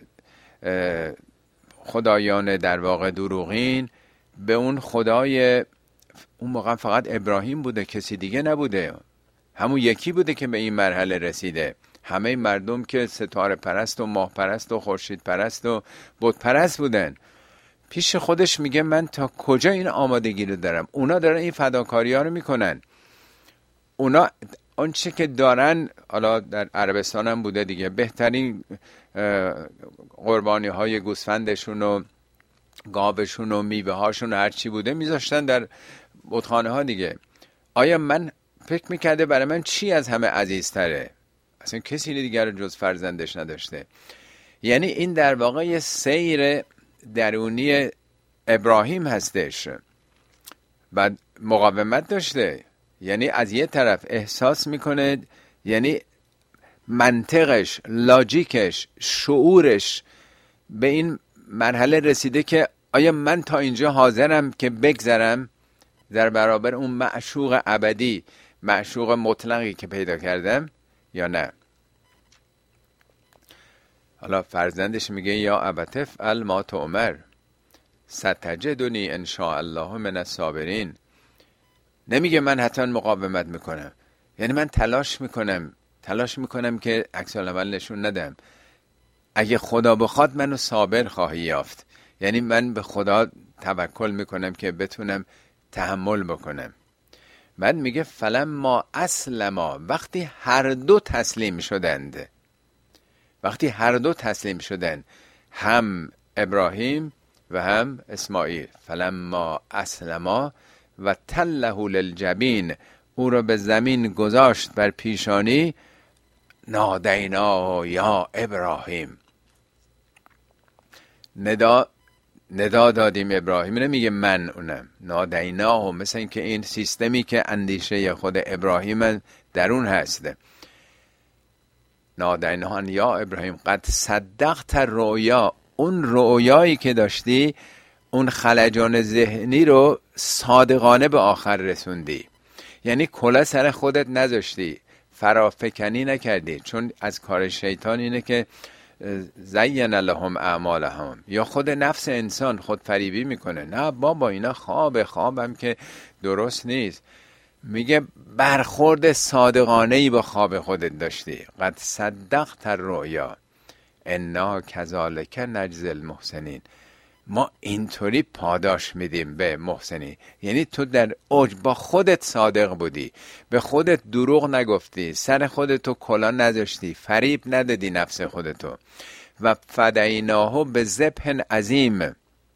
خدایان در واقع دروغین، به اون خدای اون موقع فقط ابراهیم بوده، کسی دیگه نبوده، همون یکی بوده که به این مرحله رسیده. همه مردم که ستاره پرست و ماه پرست و خورشید پرست و بت پرست بودن. پیش خودش میگه من تا کجا این آمادگی رو دارم؟ اونا دارن این فداکاری ها رو میکنن، اونا اون چه که دارن، حالا در عربستان هم بوده دیگه، بهترین قربانی های گوسفندشون و گاوشون و میوه هاشون و هر چی بوده میذاشتن در بتخانه ها دیگه. آیا من فکر میکرده برای من چی از همه عزیزتره؟ اصلا کسی دیگر رو جز فرزندش نداشته. یعنی این در واقع یه سیر درونی ابراهیم هستش. بعد مقاومت داشته، یعنی از یه طرف احساس میکنه، یعنی منطقش، لاجیکش، شعورش به این مرحله رسیده که آیا من تا اینجا حاضرم که بگذرم در برابر اون معشوق ابدی، معشوق مطلقی که پیدا کردم یا نه؟ حالا فرزندش میگه یا ابت افعل ما تؤمر ستجدنی ان شاء الله من الصابرین. نمیگه من حتما مقاومت میکنم، یعنی من تلاش میکنم که عکس العمل نشون ندم. اگه خدا بخواد منو صابر خواهی یافت، یعنی من به خدا توکل میکنم که بتونم تحمل بکنم. بعد میگه فلما اسلما، وقتی هر دو تسلیم شدند، هم ابراهیم و هم اسماعیل، فلما اسلما و تله للجبین، او را به زمین گذاشت بر پیشانی، نادینا یا ابراهیم، ندا دادیم ابراهیم. نمیگه من اونم، نادینا، مثل این که این سیستمی که اندیشه خود ابراهیم درون هسته. نادینا یا ابراهیم قد صدقت رؤیا، اون رؤیایی که داشتی، اون خلجان ذهنی رو صادقانه به آخر رسوندی. یعنی کلا سر خودت نذاشتی، فرافکنی نکردی، چون از کار شیطان اینه که زین لهم اعمالهم، یا خود نفس انسان خود فریبی میکنه، نه بابا اینا خوابم که درست نیست. میگه برخورد صادقانه‌ای با خواب خودت داشتی. قد صدقت الرؤیا انا کذالک نجزی المحسنین، ما اینطوری پاداش میدیم به محسنی. یعنی تو در اوج با خودت صادق بودی، به خودت دروغ نگفتی، سر خودتو کلا نذاشتی، فریب ندادی نفس خودتو. و فدیناهو به ذبح عظیم،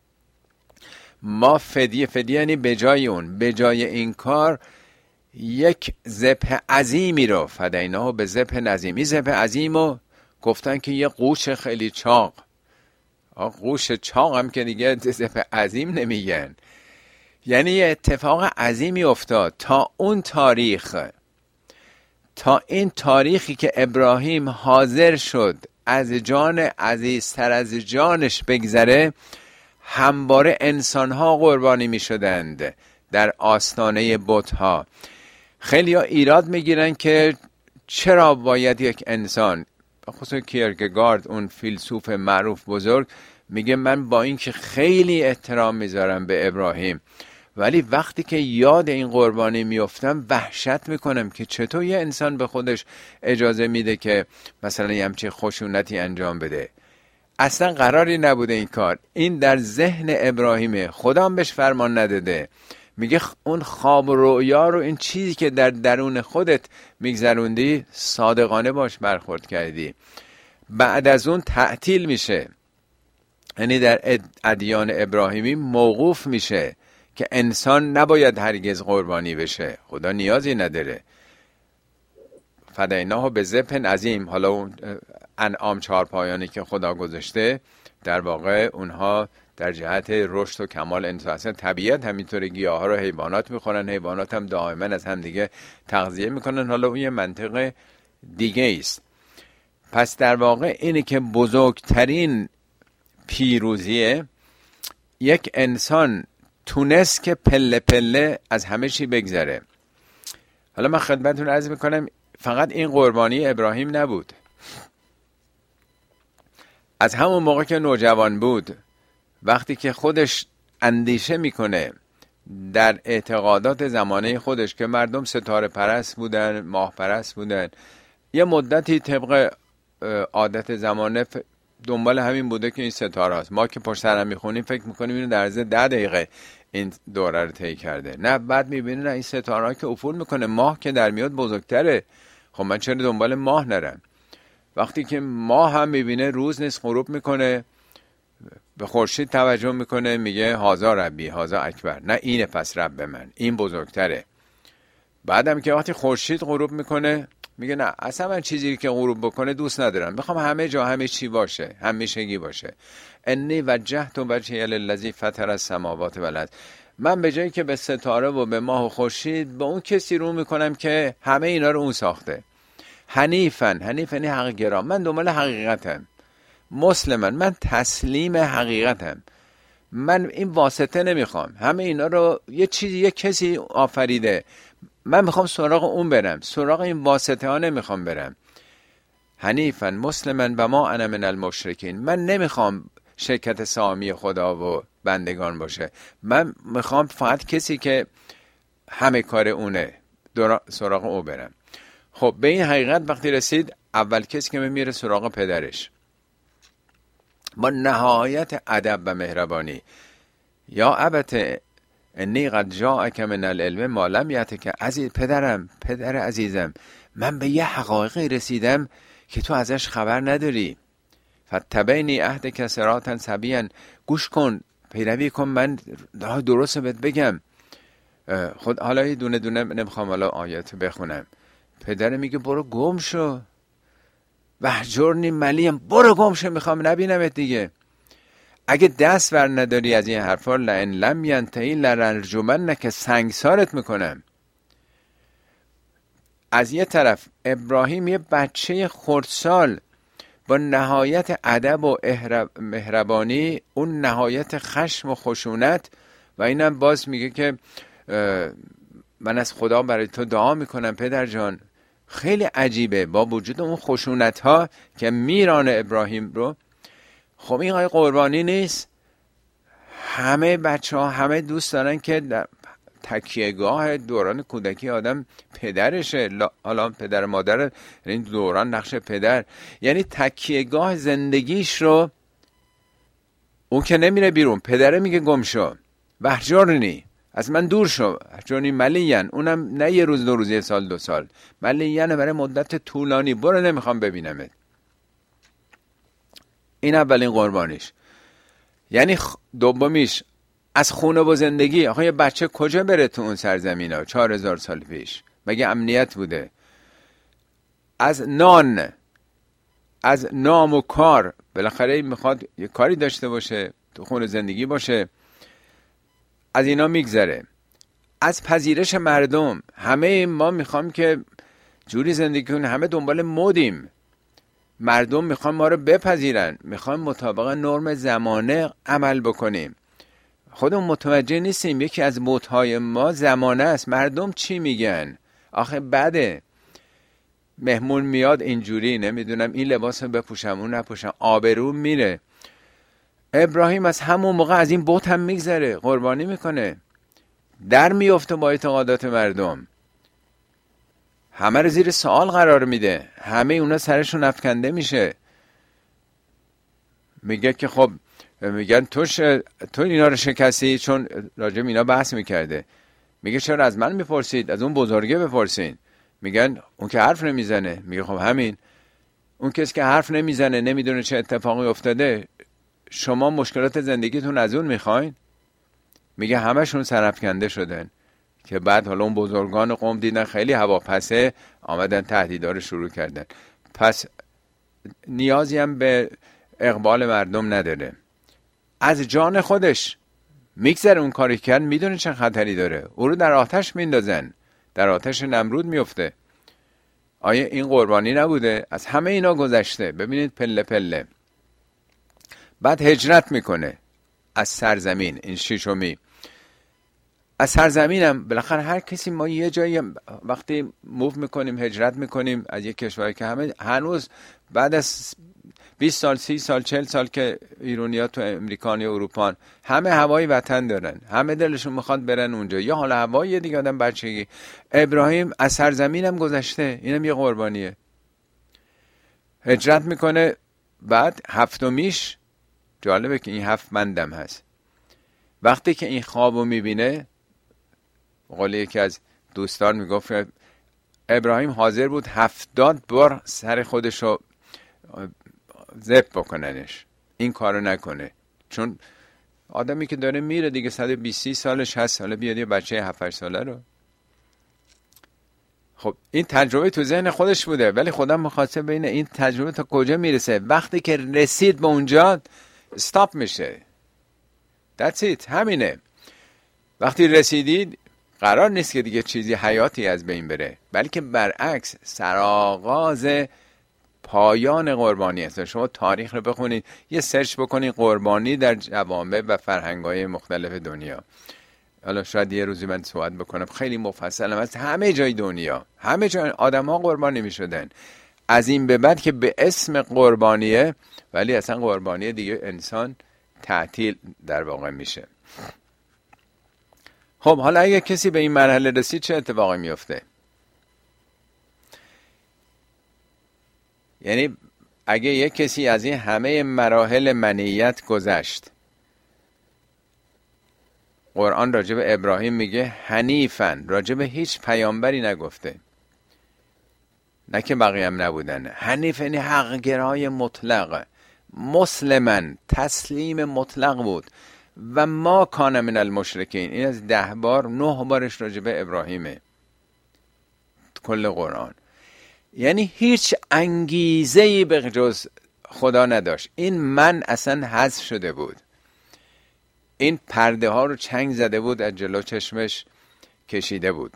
ما فدیه یعنی به جای این کار یک ذبح عظیمی رو، فدیناهو به ذبح عظیم. این ذبح عظیمو گفتن که یه قوش خیلی چاق، قوش چاق هم که دیگه ذبح عظیم نمیگن. یعنی یه اتفاق عظیمی افتاد. تا این تاریخی که ابراهیم حاضر شد از جان عزیزتر از جانش بگذره، همواره انسانها قربانی می شدند در آستانه بتها. خیلی ها ایراد می گیرن که چرا باید یک انسان، خصوصا کیرکگارد اون فیلسوف معروف بزرگ، میگه من با این که خیلی احترام میذارم به ابراهیم، ولی وقتی که یاد این قربانی میفتم وحشت میکنم که چطور یه انسان به خودش اجازه میده که مثلا یه همچین خشونتی انجام بده. اصلا قراری نبوده این کار، این در ذهن ابراهیمه، خدا هم بهش فرمان نداده. میگه اون خواب و رؤیا رو، این چیزی که در درون خودت میگذروندی، صادقانه باش برخورد کردی. بعد از اون تعطیل میشه، یعنی در ادیان ابراهیمی موقوف میشه که انسان نباید هرگز قربانی بشه، خدا نیازی نداره. فدیناهو به ذبح عظیم. حالا اون انعام 4 پایانی که خدا گذاشته، در واقع اونها در جهت رشد و کمال انسان، اصلا طبیعت همینطوره، گیاه ها رو حیوانات میخورن، حیوانات هم دائما از هم دیگه تغذیه میکنن. حالا اون یه منطقه دیگه است. پس در واقع اینه که بزرگترین پیروزیه، یک انسان تونست که پله پله از همه چی بگذره. حالا من خدمتتون عرض میکنم فقط این قربانی ابراهیم نبود. از همون موقع که نوجوان بود، وقتی که خودش اندیشه میکنه در اعتقادات زمانه خودش که مردم ستاره پرست بودن، ماه پرست بودن، یه مدتی طبق عادت زمانه دنبال همین بوده که این ستاره هست. ما که پشت سرم میخونیم فکر میکنیم اینو در عرض 10 دقیقه این دوره رو طی کرده. نه، بعد میبینی نه، این ستاره ها که افول میکنه، ماه که در میاد بزرگتره. خب من چرا دنبال ماه نرم؟ وقتی که ماه هم میبینه روز نیست، غروب میکنه، به خورشید توجه میکنه، میگه هازا ربی هازا اکبر، نه اینه پس رب من، این بزرگتره. بعدم که وقتی خورشید غروب میکنه میگه نه، اصلا من چیزی که غروب بکنه دوست ندارم، میخوام همه جا همه چی باشه، همیشگی باشه. انی وجهت وجهی للذی فطر السماوات والارض، من به جایی که به ستاره و به ماه و خورشید، به اون کسی رو میکنم که همه اینا رو اون ساخته. حنیفن یعنی حق گرا، من دنبال حقیقتم. مسلمن من تسلیم حقیقتم، من این واسطه نمیخوام. همه اینا رو یه کسی آفریده، من میخوام سراغ اون برم، سراغ این واسطه ها نمیخوام برم. حنیفا مسلما و ما انا من المشرکین، من نمیخوام شرکت سهامی خدا و بندگان باشه، من میخوام فقط کسی که همه کار اونه سراغ او برم. خب به این حقیقت وقتی رسید، اول کسی که میره سراغ پدرش با نهایت ادب و مهربانی، یا ابت انی قد جاءک من العلم ما لم یأتک، عزیز پدرم، پدر عزیزم، من به یه حقایقی رسیدم که تو ازش خبر نداری. فتبینی عهدک صراطا سویا، گوش کن، پیروی کن، من درست بهت بگم. خود حالا یه دونه دونه نمیخوام حالا آیات بخونم. پدر میگه برو گم شو، وهجرنی ملیم، برو گم شو، میخوام نبینمت دیگه. اگه دست ور نداری از این حرفا، لئن لم ینتهی لرجمنک، سنگسارت میکنم. از یه طرف ابراهیم یه بچه خردسال با نهایت ادب و مهربانی، اون نهایت خشم و خشونت، و اینم باز میگه که من از خدا برای تو دعا میکنم پدر جان. خیلی عجیبه با وجود اون خشونت ها که میرانه ابراهیم رو. خب این آیه قربانی نیست؟ همه بچه ها همه دوست دارن که در تکیهگاه دوران کودکی آدم پدرشه، حالا پدر مادر، این دوران نقش پدر، یعنی تکیهگاه زندگیش رو اون که نمیره بیرون، پدره میگه گم شو، وهجرنی، از من دور شو، وهجرنی ملیاً، اونم نه یه روز دو روز، یه سال دو سال، ملیاً برای مدت طولانی، برو نمیخوام ببینمت. این اولین قربانیش. یعنی دومیش از خونه و زندگی. آخه یه بچه کجا بره تو اون سرزمین ها 4000 سال پیش؟ مگه امنیت بوده؟ از نان، از نام و کار، بالاخره میخواد یه کاری داشته باشه، تو خونه زندگی باشه، از اینا میگذره. از پذیرش مردم، همه ما میخوام که جوری زندگی کنیم، همه دنبال مودیم، مردم میخوان ما رو بپذیرن، میخوان مطابق نرم زمانه عمل بکنیم. خودمون متوجه نیستیم یکی از موتهای ما زمانه است. مردم چی میگن؟ آخه بده، مهمون میاد اینجوری، نمیدونم این لباس رو بپوشم اون نپوشم، آبرو میره. ابراهیم از همون موقع از این بت هم میگذره، قربانی میکنه، در میفته با اعتقادات مردم، همه رو زیر سوال قرار میده، همه اونا سرشون افکنده میشه. میگه که خب، میگن تو اینا رو شکستی، چون راجب اینا بحث میکرده. میگه چرا از من میپرسید؟ از اون بزرگه بپرسین. میگن اون که حرف نمیزنه. میگه خب همین، اون کسی که حرف نمیزنه، نمیدونه چه اتفاقی افتاده، شما مشکلات زندگیتون از اون میخواین؟ میگه همشون سرافکنده شدن، که بعد حالا اون بزرگان قوم دیدن خیلی هواپسه، آمدن تهدیدا رو شروع کردن. پس نیازی هم به اقبال مردم نداره، از جان خودش میگذره. اون کاری کرد میدونه چه خطری داره، او رو در آتش میندازن، در آتش نمرود میفته. آیا این قربانی نبوده؟ از همه اینا گذشته. ببینید پله پله. بعد هجرت میکنه از سرزمین، این ششمی. از سرزمینم بالاخره هر کسی، ما یه جایی وقتی موو میکنیم، هجرت میکنیم از یک کشوری که همه هنوز بعد از 20 سال 30 سال 40 سال که ایرانی‌ها تو امریکا یا اروپا، همه هوای وطن دارن، همه دلشون میخواد برن اونجا، یا حالا هوای دیگه آدم بچگی. ابراهیم از سرزمینم گذشته، اینم یه قربانیه. هجرت میکنه. بعد هفتمیش جالبه که این 7 مندم هست. وقتی که این خوابو میبینه، قولی یکی از دوستان میگفت ابراهیم حاضر بود 70 بار سر خودشو زب بکننش، این کارو نکنه، چون آدمی که داره میره دیگه 120 سالش هست، حالا بیاد یه بچه 7-8 ساله رو. خب این تجربه تو ذهن خودش بوده، ولی خدا مخاطب ببینه این تجربه تا کجا میرسه. وقتی که رسید به اونجا استاپ میشه. That's it. همینه. وقتی رسیدید قرار نیست که دیگه چیزی حیاتی از بین بره، بلکه برعکس سرآغاز پایان قربانی است. شما تاریخ رو بخونید، یه سرچ بکنید قربانی در جوامع و فرهنگ‌های مختلف دنیا. حالا شاید یه روزی من صحبت بکنم خیلی مفصل از همه جای دنیا، همه جای آدم‌ها قربانی می‌شدن. از این به بعد که به اسم قربانیه، ولی اصلا قربانی دیگه انسان تعطیل در واقع میشه. خب حالا اگه کسی به این مرحله رسید چه اتفاقی میفته؟ یعنی اگه یک کسی از این همه مراحل منیت گذشت، قرآن راجع به ابراهیم میگه حنیفن، راجع به هیچ پیامبری نگفته، نه که بقیه هم نبودن. حنیف یعنی حق گرای مطلق، مسلمن تسلیم مطلق بود، و ما کان من المشرکین. این از 10 بار 9 بارش راجع به ابراهیمه کل قرآن. یعنی هیچ انگیزه‌ای به جز خدا نداشت. این من اصلا حذف شده بود، این پرده ها رو چنگ زده بود، از جلو چشمش کشیده بود.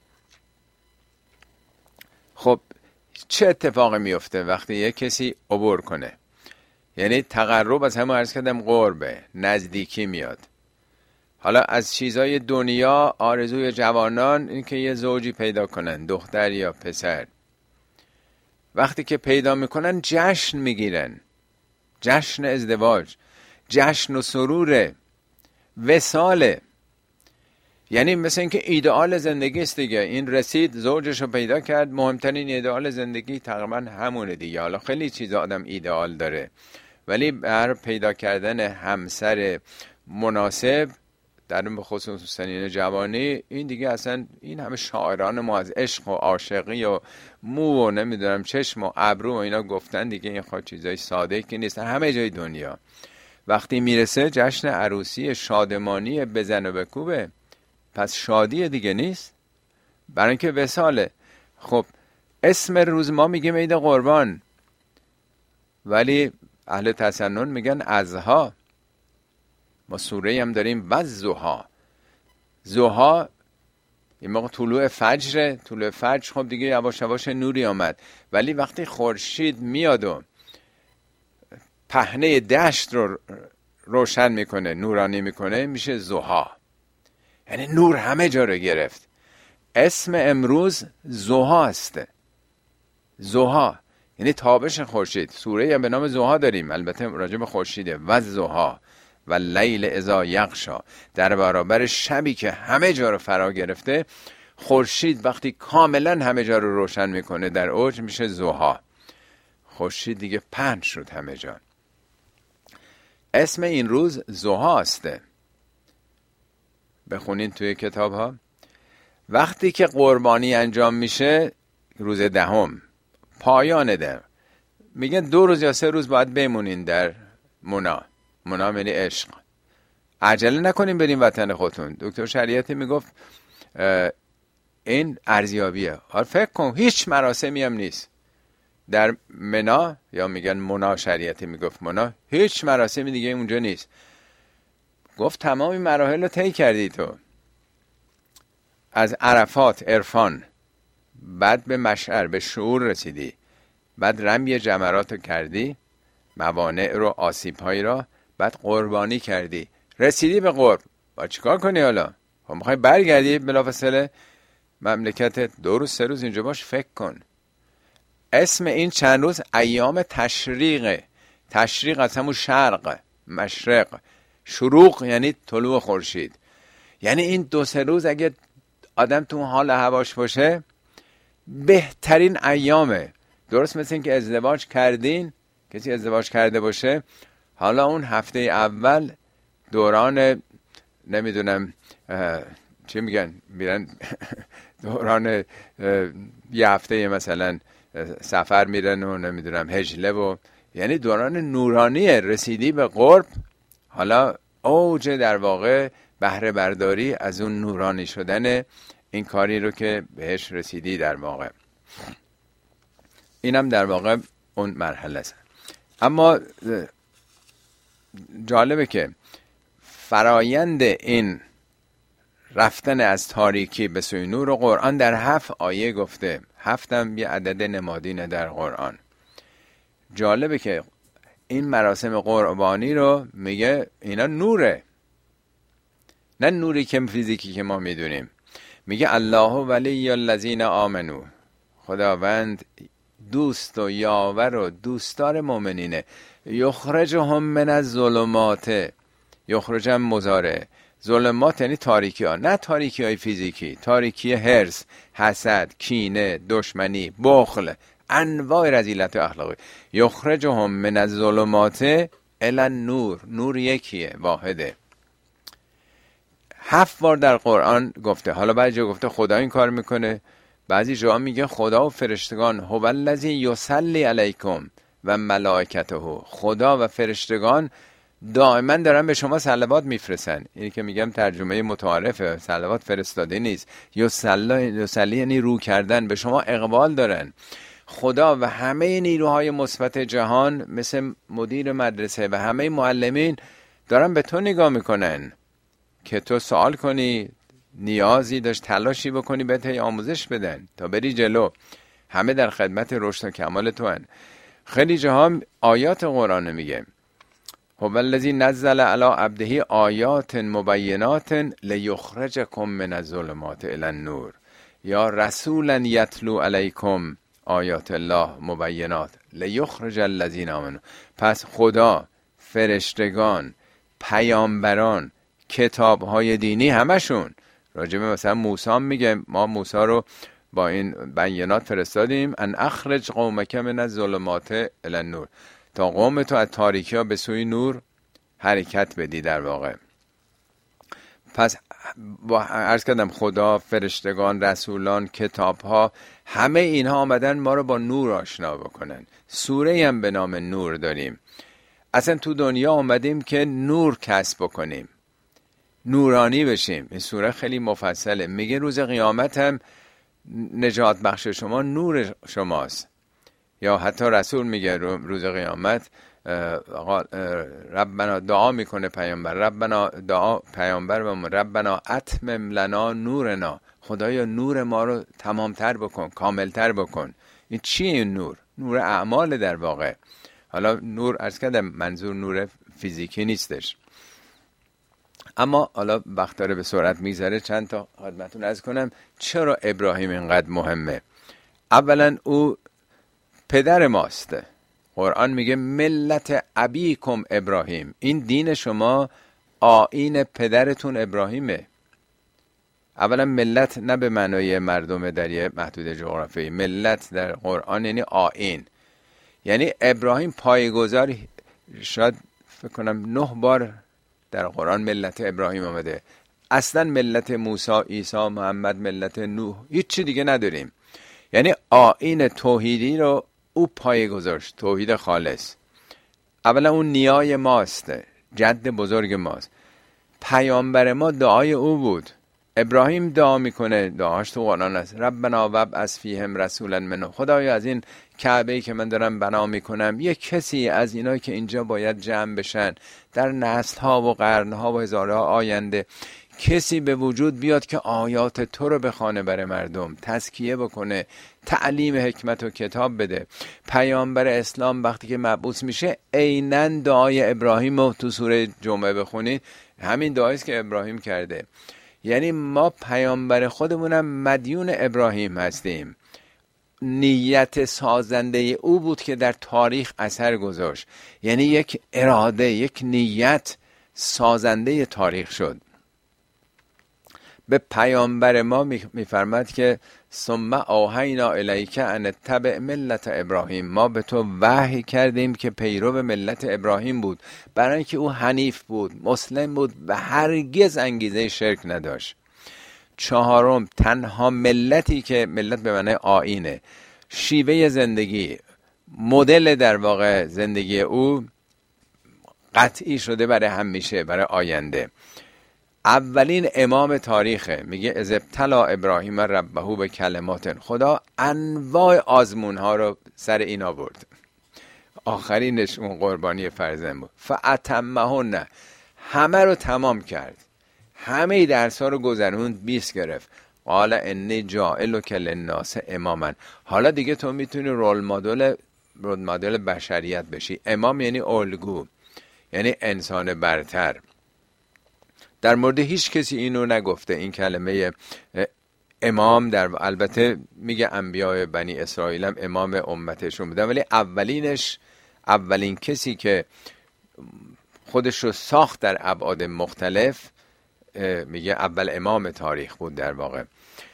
خب چه اتفاقی میفته وقتی یک کسی عبور کنه؟ یعنی تقرب، از همون عرض کردم قربه، نزدیکی میاد. حالا از چیزای دنیا آرزوی جوانان این که یه زوجی پیدا کنن، دختر یا پسر. وقتی که پیدا میکنن جشن میگیرن، جشن ازدواج، جشن و سرور وصاله. یعنی مثل این که ایدئال زندگی است دیگه، این رسید زوجش رو پیدا کرد، مهمترین ایدئال زندگی تقریبا همونه دیگه. حالا خیلی چیزا آدم ایدئال داره، ولی بر پیدا کردن همسر مناسب در به خصوص سنین جوانی، این دیگه اصلا این همه شاعران ما از عشق و عاشقی و مو و نمیدونم چشم و ابرو و اینا گفتن دیگه، این خود چیزای ساده که نیستن همه جای دنیا. وقتی میرسه جشن عروسی شادمانی بزن و بکوبه، پس شادی دیگه نیست، برای اینکه وصاله. خب اسم روز ما میگیم عید قربان، ولی اهل تسنن میگن اضحی. ما سوره هم داریم والضحی. ضحی این موقع طلوع فجر، طلوع فجر خب دیگه یواش یواش نوری آمد، ولی وقتی خورشید میاد و پهنه دشت رو روشن میکنه، نورانی میکنه، میشه ضحی. یعنی نور همه جا رو گرفت. اسم امروز ضحی است. ضحی یعنی تابش خورشید. سوره هم به نام ضحی داریم، البته راجع به خورشیده. والضحی و لیل اذا یغشی، در برابر شبی که همه جا رو فرا گرفته، خورشید وقتی کاملا همه جا رو روشن میکنه در اوج میشه ضحی. خورشید دیگه پهن شد همه جا. اسم این روز ضحی است. بخونین توی کتاب ها. وقتی که قربانی انجام میشه روز 10، پایان ده، میگن 2 روز یا 3 روز باید بمونین در منا. منا یعنی عشق. عجله نکنین بریم وطن خودتون. دکتر شریعتی میگفت این ارزیابیه. فکر کن هیچ مراسمی هم نیست در منا، یا میگن منا، شریعتی میگفت منا هیچ مراسمی دیگه اونجا نیست. گفت تمام این مراحل رو طی کردی تو، از عرفات عرفان، بعد به مشعر به شعور رسیدی، بعد رمی جمرات رو کردی، موانع رو، آسیب هایی را، بعد قربانی کردی، رسیدی به قرب. با چیکار کنی حالا؟ خب میخوای برگردی بلافاصله مملکتت، 2 روز 3 روز اینجا باش، فکر کن. اسم این چند روز ایام تشریقه. تشریق از همون شرق، مشرق. شروق یعنی طلوع خورشید. یعنی این 2-3 روز اگه آدم تو حال هواش باشه بهترین ایامه. درست مثل این که ازدواج کردین، کسی ازدواج کرده باشه، حالا اون هفته اول دوران نمیدونم چی میگن، میرن دوران یه هفته مثلا سفر میرن و نمیدونم هجله، و یعنی دوران نورانیه، رسیدی به قرب. حالا اوج در واقع بهره برداری از اون نورانی شدن این کاری رو که بهش رسیدی در واقع. اینم در واقع اون مرحله است. اما جالبه که فرایند این رفتن از تاریکی به سوی نور و قرآن در 7 آیه گفته. 7 هم یه عدد نمادینه در قرآن. جالبه که این مراسم قربانی رو میگه اینا نوره، نه نوری که فیزیکی که ما میدونیم. میگه الله ولی الذین آمنو، خداوند دوست و یاور و دوستدار مؤمنینه. یخرجهم من الظلمات، یخرجم مضارع، ظلمات یعنی تاریکی ها، نه تاریکی های فیزیکی، تاریکی هرس، حسد، کینه، دشمنی، بخل، انواع رذیلت اخلاقی. یخرجهم من الظلمات الی النور، نور یکیه، واحده. 7 بار در قرآن گفته. حالا بعضی جا گفته خدا این کار میکنه، بعضی جا میگه خدا و فرشتگان، هو الذی یصلی علیکم و ملائکته، خدا و فرشتگان دائما دارن به شما صلوات میفرستن. اینی که میگم ترجمه متعارفه، صلوات فرستاده نیست. یصلی یعنی رو کردن، به شما اقبال دارن. خدا و همه نیروهای مثبت جهان مثل مدیر مدرسه و همه معلمین دارن به تو نگاه میکنن که تو سوال کنی، نیازی داشت، تلاشی بکنی، بهت آموزش بدن تا بری جلو. همه در خدمت رشد و کمال تو هن. خیلی جاها آیات قرآن میگه هو الذی نزل علی عبده آیات مبینات لیخرجکم من الظلمات الی النور، یا رسولا یتلو علیکم آیات الله مبینات لیخرج الذین آمنوا. پس خدا، فرشتگان، پیامبران، کتاب‌های دینی همشون، راجبه مثلا موسی میگه ما موسی رو با این بینات فرستادیم، ان اخرج قومک من الظلمات الی النور، تا قوم تو از تاریکی ها به سوی نور حرکت بدی در واقع. پس عرض کردم خدا، فرشتگان، رسولان، کتاب ها، همه اینها آمدن ما رو با نور آشنا بکنن. سوره هم به نام نور داریم. اصلا تو دنیا آمدیم که نور کسب بکنیم، نورانی بشیم. این سوره خیلی مفصله، میگه روز قیامت هم نجات بخش شما نور شماست. یا حتی رسول میگه روز قیامت ربنا دعا میکنه پیامبر، ربنا دعا پیامبر و ربنا اتمم لنا نورنا، خدایا نور ما رو تمامتر بکن، کاملتر بکن. این چیه این نور؟ نور اعمال در واقع. حالا نور عرض کردم منظور نور فیزیکی نیستش. اما حالا وقت داره به سرعت میگذره، چند تا خدمتتون عرض کنم چرا ابراهیم اینقدر مهمه. اولا او پدر ماست. قرآن میگه ملت ابیکم ابراهیم، این دین شما آیین پدرتون ابراهیمه. اولا ملت نه به معنای مردم در یه محدود جغرافیایی، ملت در قرآن یعنی آیین، یعنی ابراهیم پایه‌گذار. شاید فکر کنم 9 بار در قرآن ملت ابراهیم آمده. اصلا ملت موسی، عیسی، محمد، ملت نوح، هیچ چی دیگه نداریم. یعنی آیین توحیدی رو او پایه گذاشت، توحید خالص. اولا اون نیای ماست، جد بزرگ ماست. پیامبر ما دعای او بود. ابراهیم دعا میکنه، دعاش تو قرآن است، ربنا وابعث فیهم رسولا منهم، خدایا از این کعبه‌ای که من دارم بنا میکنم یک کسی از اینا که اینجا باید جمع بشن در نسل‌ها و قرن‌ها و هزارها آینده، کسی به وجود بیاد که آیات تو رو بخونه بر مردم، تزکیه بکنه، تعلیم حکمت و کتاب بده. پیامبر اسلام وقتی که مبعوث میشه عیناً دعای ابراهیم رو تو سوره جمعه بخونید، همین دعایی است که ابراهیم کرده. یعنی ما پیامبر خودمونم مدیون ابراهیم هستیم. نیت سازنده او بود که در تاریخ اثر گذاشت. یعنی یک اراده، یک نیت سازنده تاریخ شد. به پیامبر ما میفرماد که ثم اوحینا الیک ان اتبع ملت ابراهیم، ما به تو وحی کردیم که پیرو ملت ابراهیم بود، برای اینکه او حنیف بود، مسلم بود و هرگز انگیزه شرک نداشت. 4 تنها ملتی که ملت به معنی آیینه، شیوه زندگی، مدل در واقع زندگی او قطعی شده برای همیشه، برای آینده. اولین امام تاریخه، میگه اذ ابتلی ابراهیم ربه به کلمات، خدا انواع آزمون ها رو سر این آورد، آخرینش اون قربانی فرزند بود. فاتمهن، همه رو تمام کرد، همه درس ها رو گذروند 20 گرفت. قال انی جاعلک للناس اماما. حالا دیگه تو میتونی رول مدل بشریت بشی. امام یعنی الگو، یعنی انسان برتر. در مورد هیچ کسی اینو نگفته. این کلمه امام البته میگه انبیاء بنی اسرائیل هم امام امتشون بودن، ولی اولین کسی که خودش رو ساخت در ابعاد مختلف میگه اول امام تاریخ بود. در واقع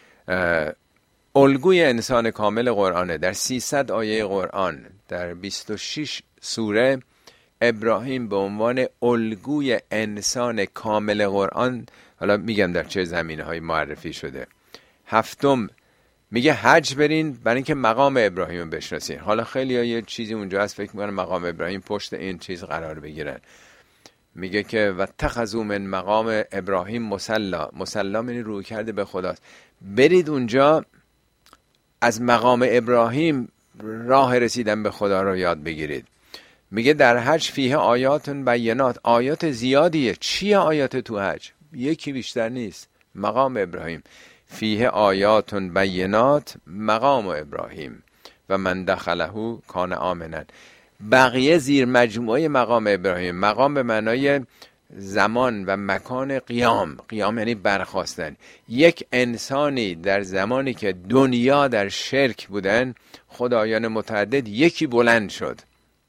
الگوی انسان کامل قرآنه. در 300 آیه قرآن، در 26 سوره، ابراهیم به عنوان الگوی انسان کامل قرآن، حالا میگم در چه زمینه‌های معرفی شده. 7 میگه حج برین برای اینکه مقام ابراهیم رو بشناسین. حالا خیلی ها یه چیزی اونجا هست فکر میکنن مقام ابراهیم پشت این چیز قرار بگیرن. میگه که و اتخذوا من مقام ابراهیم مصلی یعنی روی کرده به خداست. برید اونجا از مقام ابراهیم راه رسیدن به خدا رو یاد بگیرید. میگه در حج فیه آیات بینات، آیات زیادیه. چیه آیات تو حج؟ یکی بیشتر نیست، مقام ابراهیم. فیه آیات بینات مقام ابراهیم و من دخله کان آمنا. بقیه زیر مجموعه مقام ابراهیم. مقام به معنای زمان و مکان قیام یعنی برخاستن. یک انسانی در زمانی که دنیا در شرک بودن، خدایان متعدد، یکی بلند شد.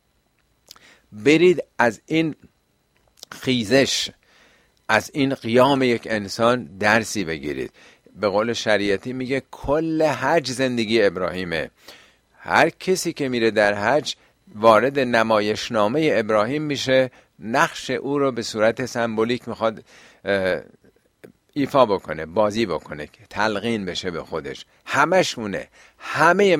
برید از این خیزش، از این قیام یک انسان درسی بگیرید. به قول شریعتی میگه کل حج زندگی ابراهیمه. هر کسی که میره در حج وارد نمایشنامه ابراهیم میشه، نقش او رو به صورت سمبولیک میخواد ایفا بکنه، بازی بکنه، تلقین بشه به خودش. همشونه. همه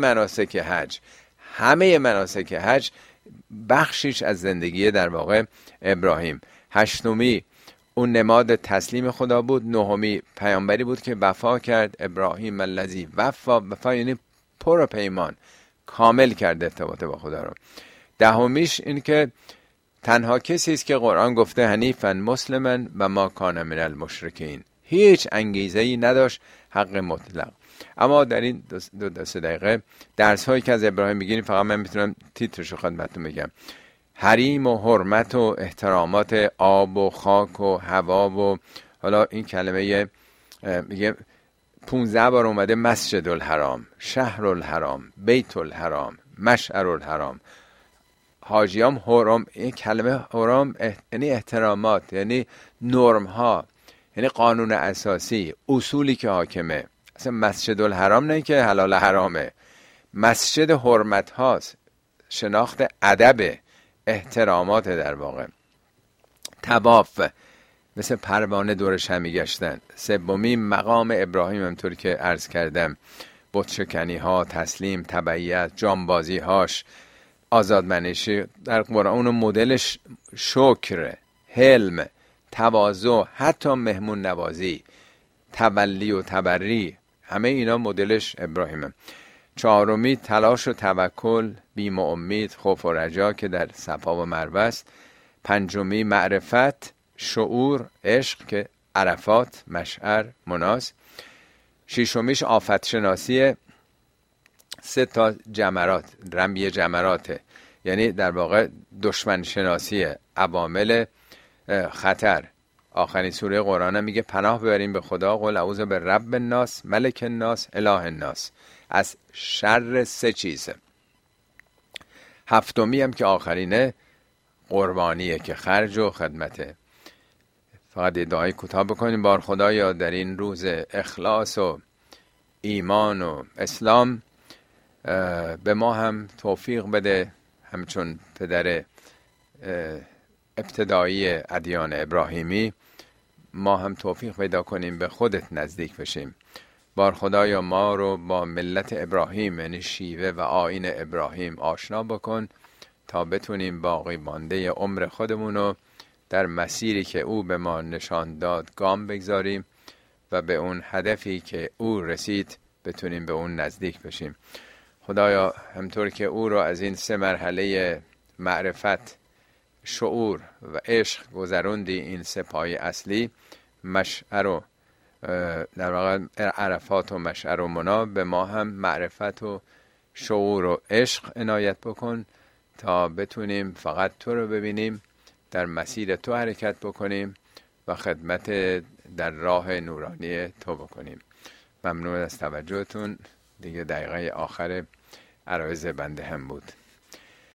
مناسک حج بخشیش از زندگی در واقع ابراهیم. 8 اون نماد تسلیم خدا بود. 9 پیامبری بود که وفا کرد. ابراهیم الذی وفا یعنی پر پیمان، کامل کرد ارتباط با خدا رو. 10 این که تنها کسی است که قرآن گفته حنیفا مسلما و ما کان من المشرکین. هیچ انگیزه‌ای نداشت، حق مطلق. اما در این 2 دقیقه درس هایی که از ابراهیم میگیریم، فقط من میتونم تیترشو خدمتتون بگم. حریم و حرمت و احترامات آب و خاک و هوا و حالا این کلمه میگه 15 بار اومده مسجد الحرام، شهر الحرام، بیت الحرام، مشعر الحرام. حاجیام حرام، این کلمه حرام یعنی احترامات، یعنی نرم ها، یعنی قانون اساسی، اصولی که حاکمه. اصلا مسجد الحرام نه که حلال حرامه، مسجد حرمت هاست، شناخت ادب، احترامات در واقع. طواف، مثل پروانه دورش همی گشتن. 3 مقام ابراهیم، همطور که عرض کردم، بت شکنی ها، تسلیم، تبعیت، جانبازی هاش، آزادمنشی. در قرآن مدلش شکر، حلم، تواضع، حتی مهمون نوازی، تولی و تبری، همه اینا مدلش ابراهیمه. 4 تلاش و توکل، بیم و امید، خوف و رجا که در صفا و مروه است. 5 معرفت، شعور، عشق که عرفات، مشعر، مناس. 6 آفت شناسی، 3 جمرات، رمی جمراته، یعنی در واقع دشمن شناسی، عوامل خطر. آخرین سوره قرآن هم میگه پناه ببریم به خدا. قل اعوذ برب الناس، ملک الناس، اله الناس، از شر 3 چیز. 7 هم که آخرینه قربانیه که خرج و خدمته. فقط دعای کوتاه بکنیم. بار خدایا در این روز اخلاص و ایمان و اسلام به ما هم توفیق بده، همچون پدر ابتدایی ادیان ابراهیمی ما هم توفیق پیدا کنیم به خودت نزدیک بشیم. بار خدایا ما رو با ملت ابراهیم، یعنی شیوه و آیین ابراهیم آشنا بکن تا بتونیم باقی مانده عمر خودمون رو در مسیری که او به ما نشان داد گام بگذاریم و به اون هدفی که او رسید بتونیم به اون نزدیک بشیم. خدایا همطور که او رو از این 3 مرحله معرفت، شعور و عشق گذروندی، این 3 پایه اصلی، مشعر و در واقع عرفات و مشعر و منا به ما هم معرفت و شعور و عشق عنایت بکن تا بتونیم فقط تو رو ببینیم، در مسیر تو حرکت بکنیم و خدمت در راه نورانی تو بکنیم. ممنون از توجهتون. دیگه دقیقه آخر عرایض بنده هم بود.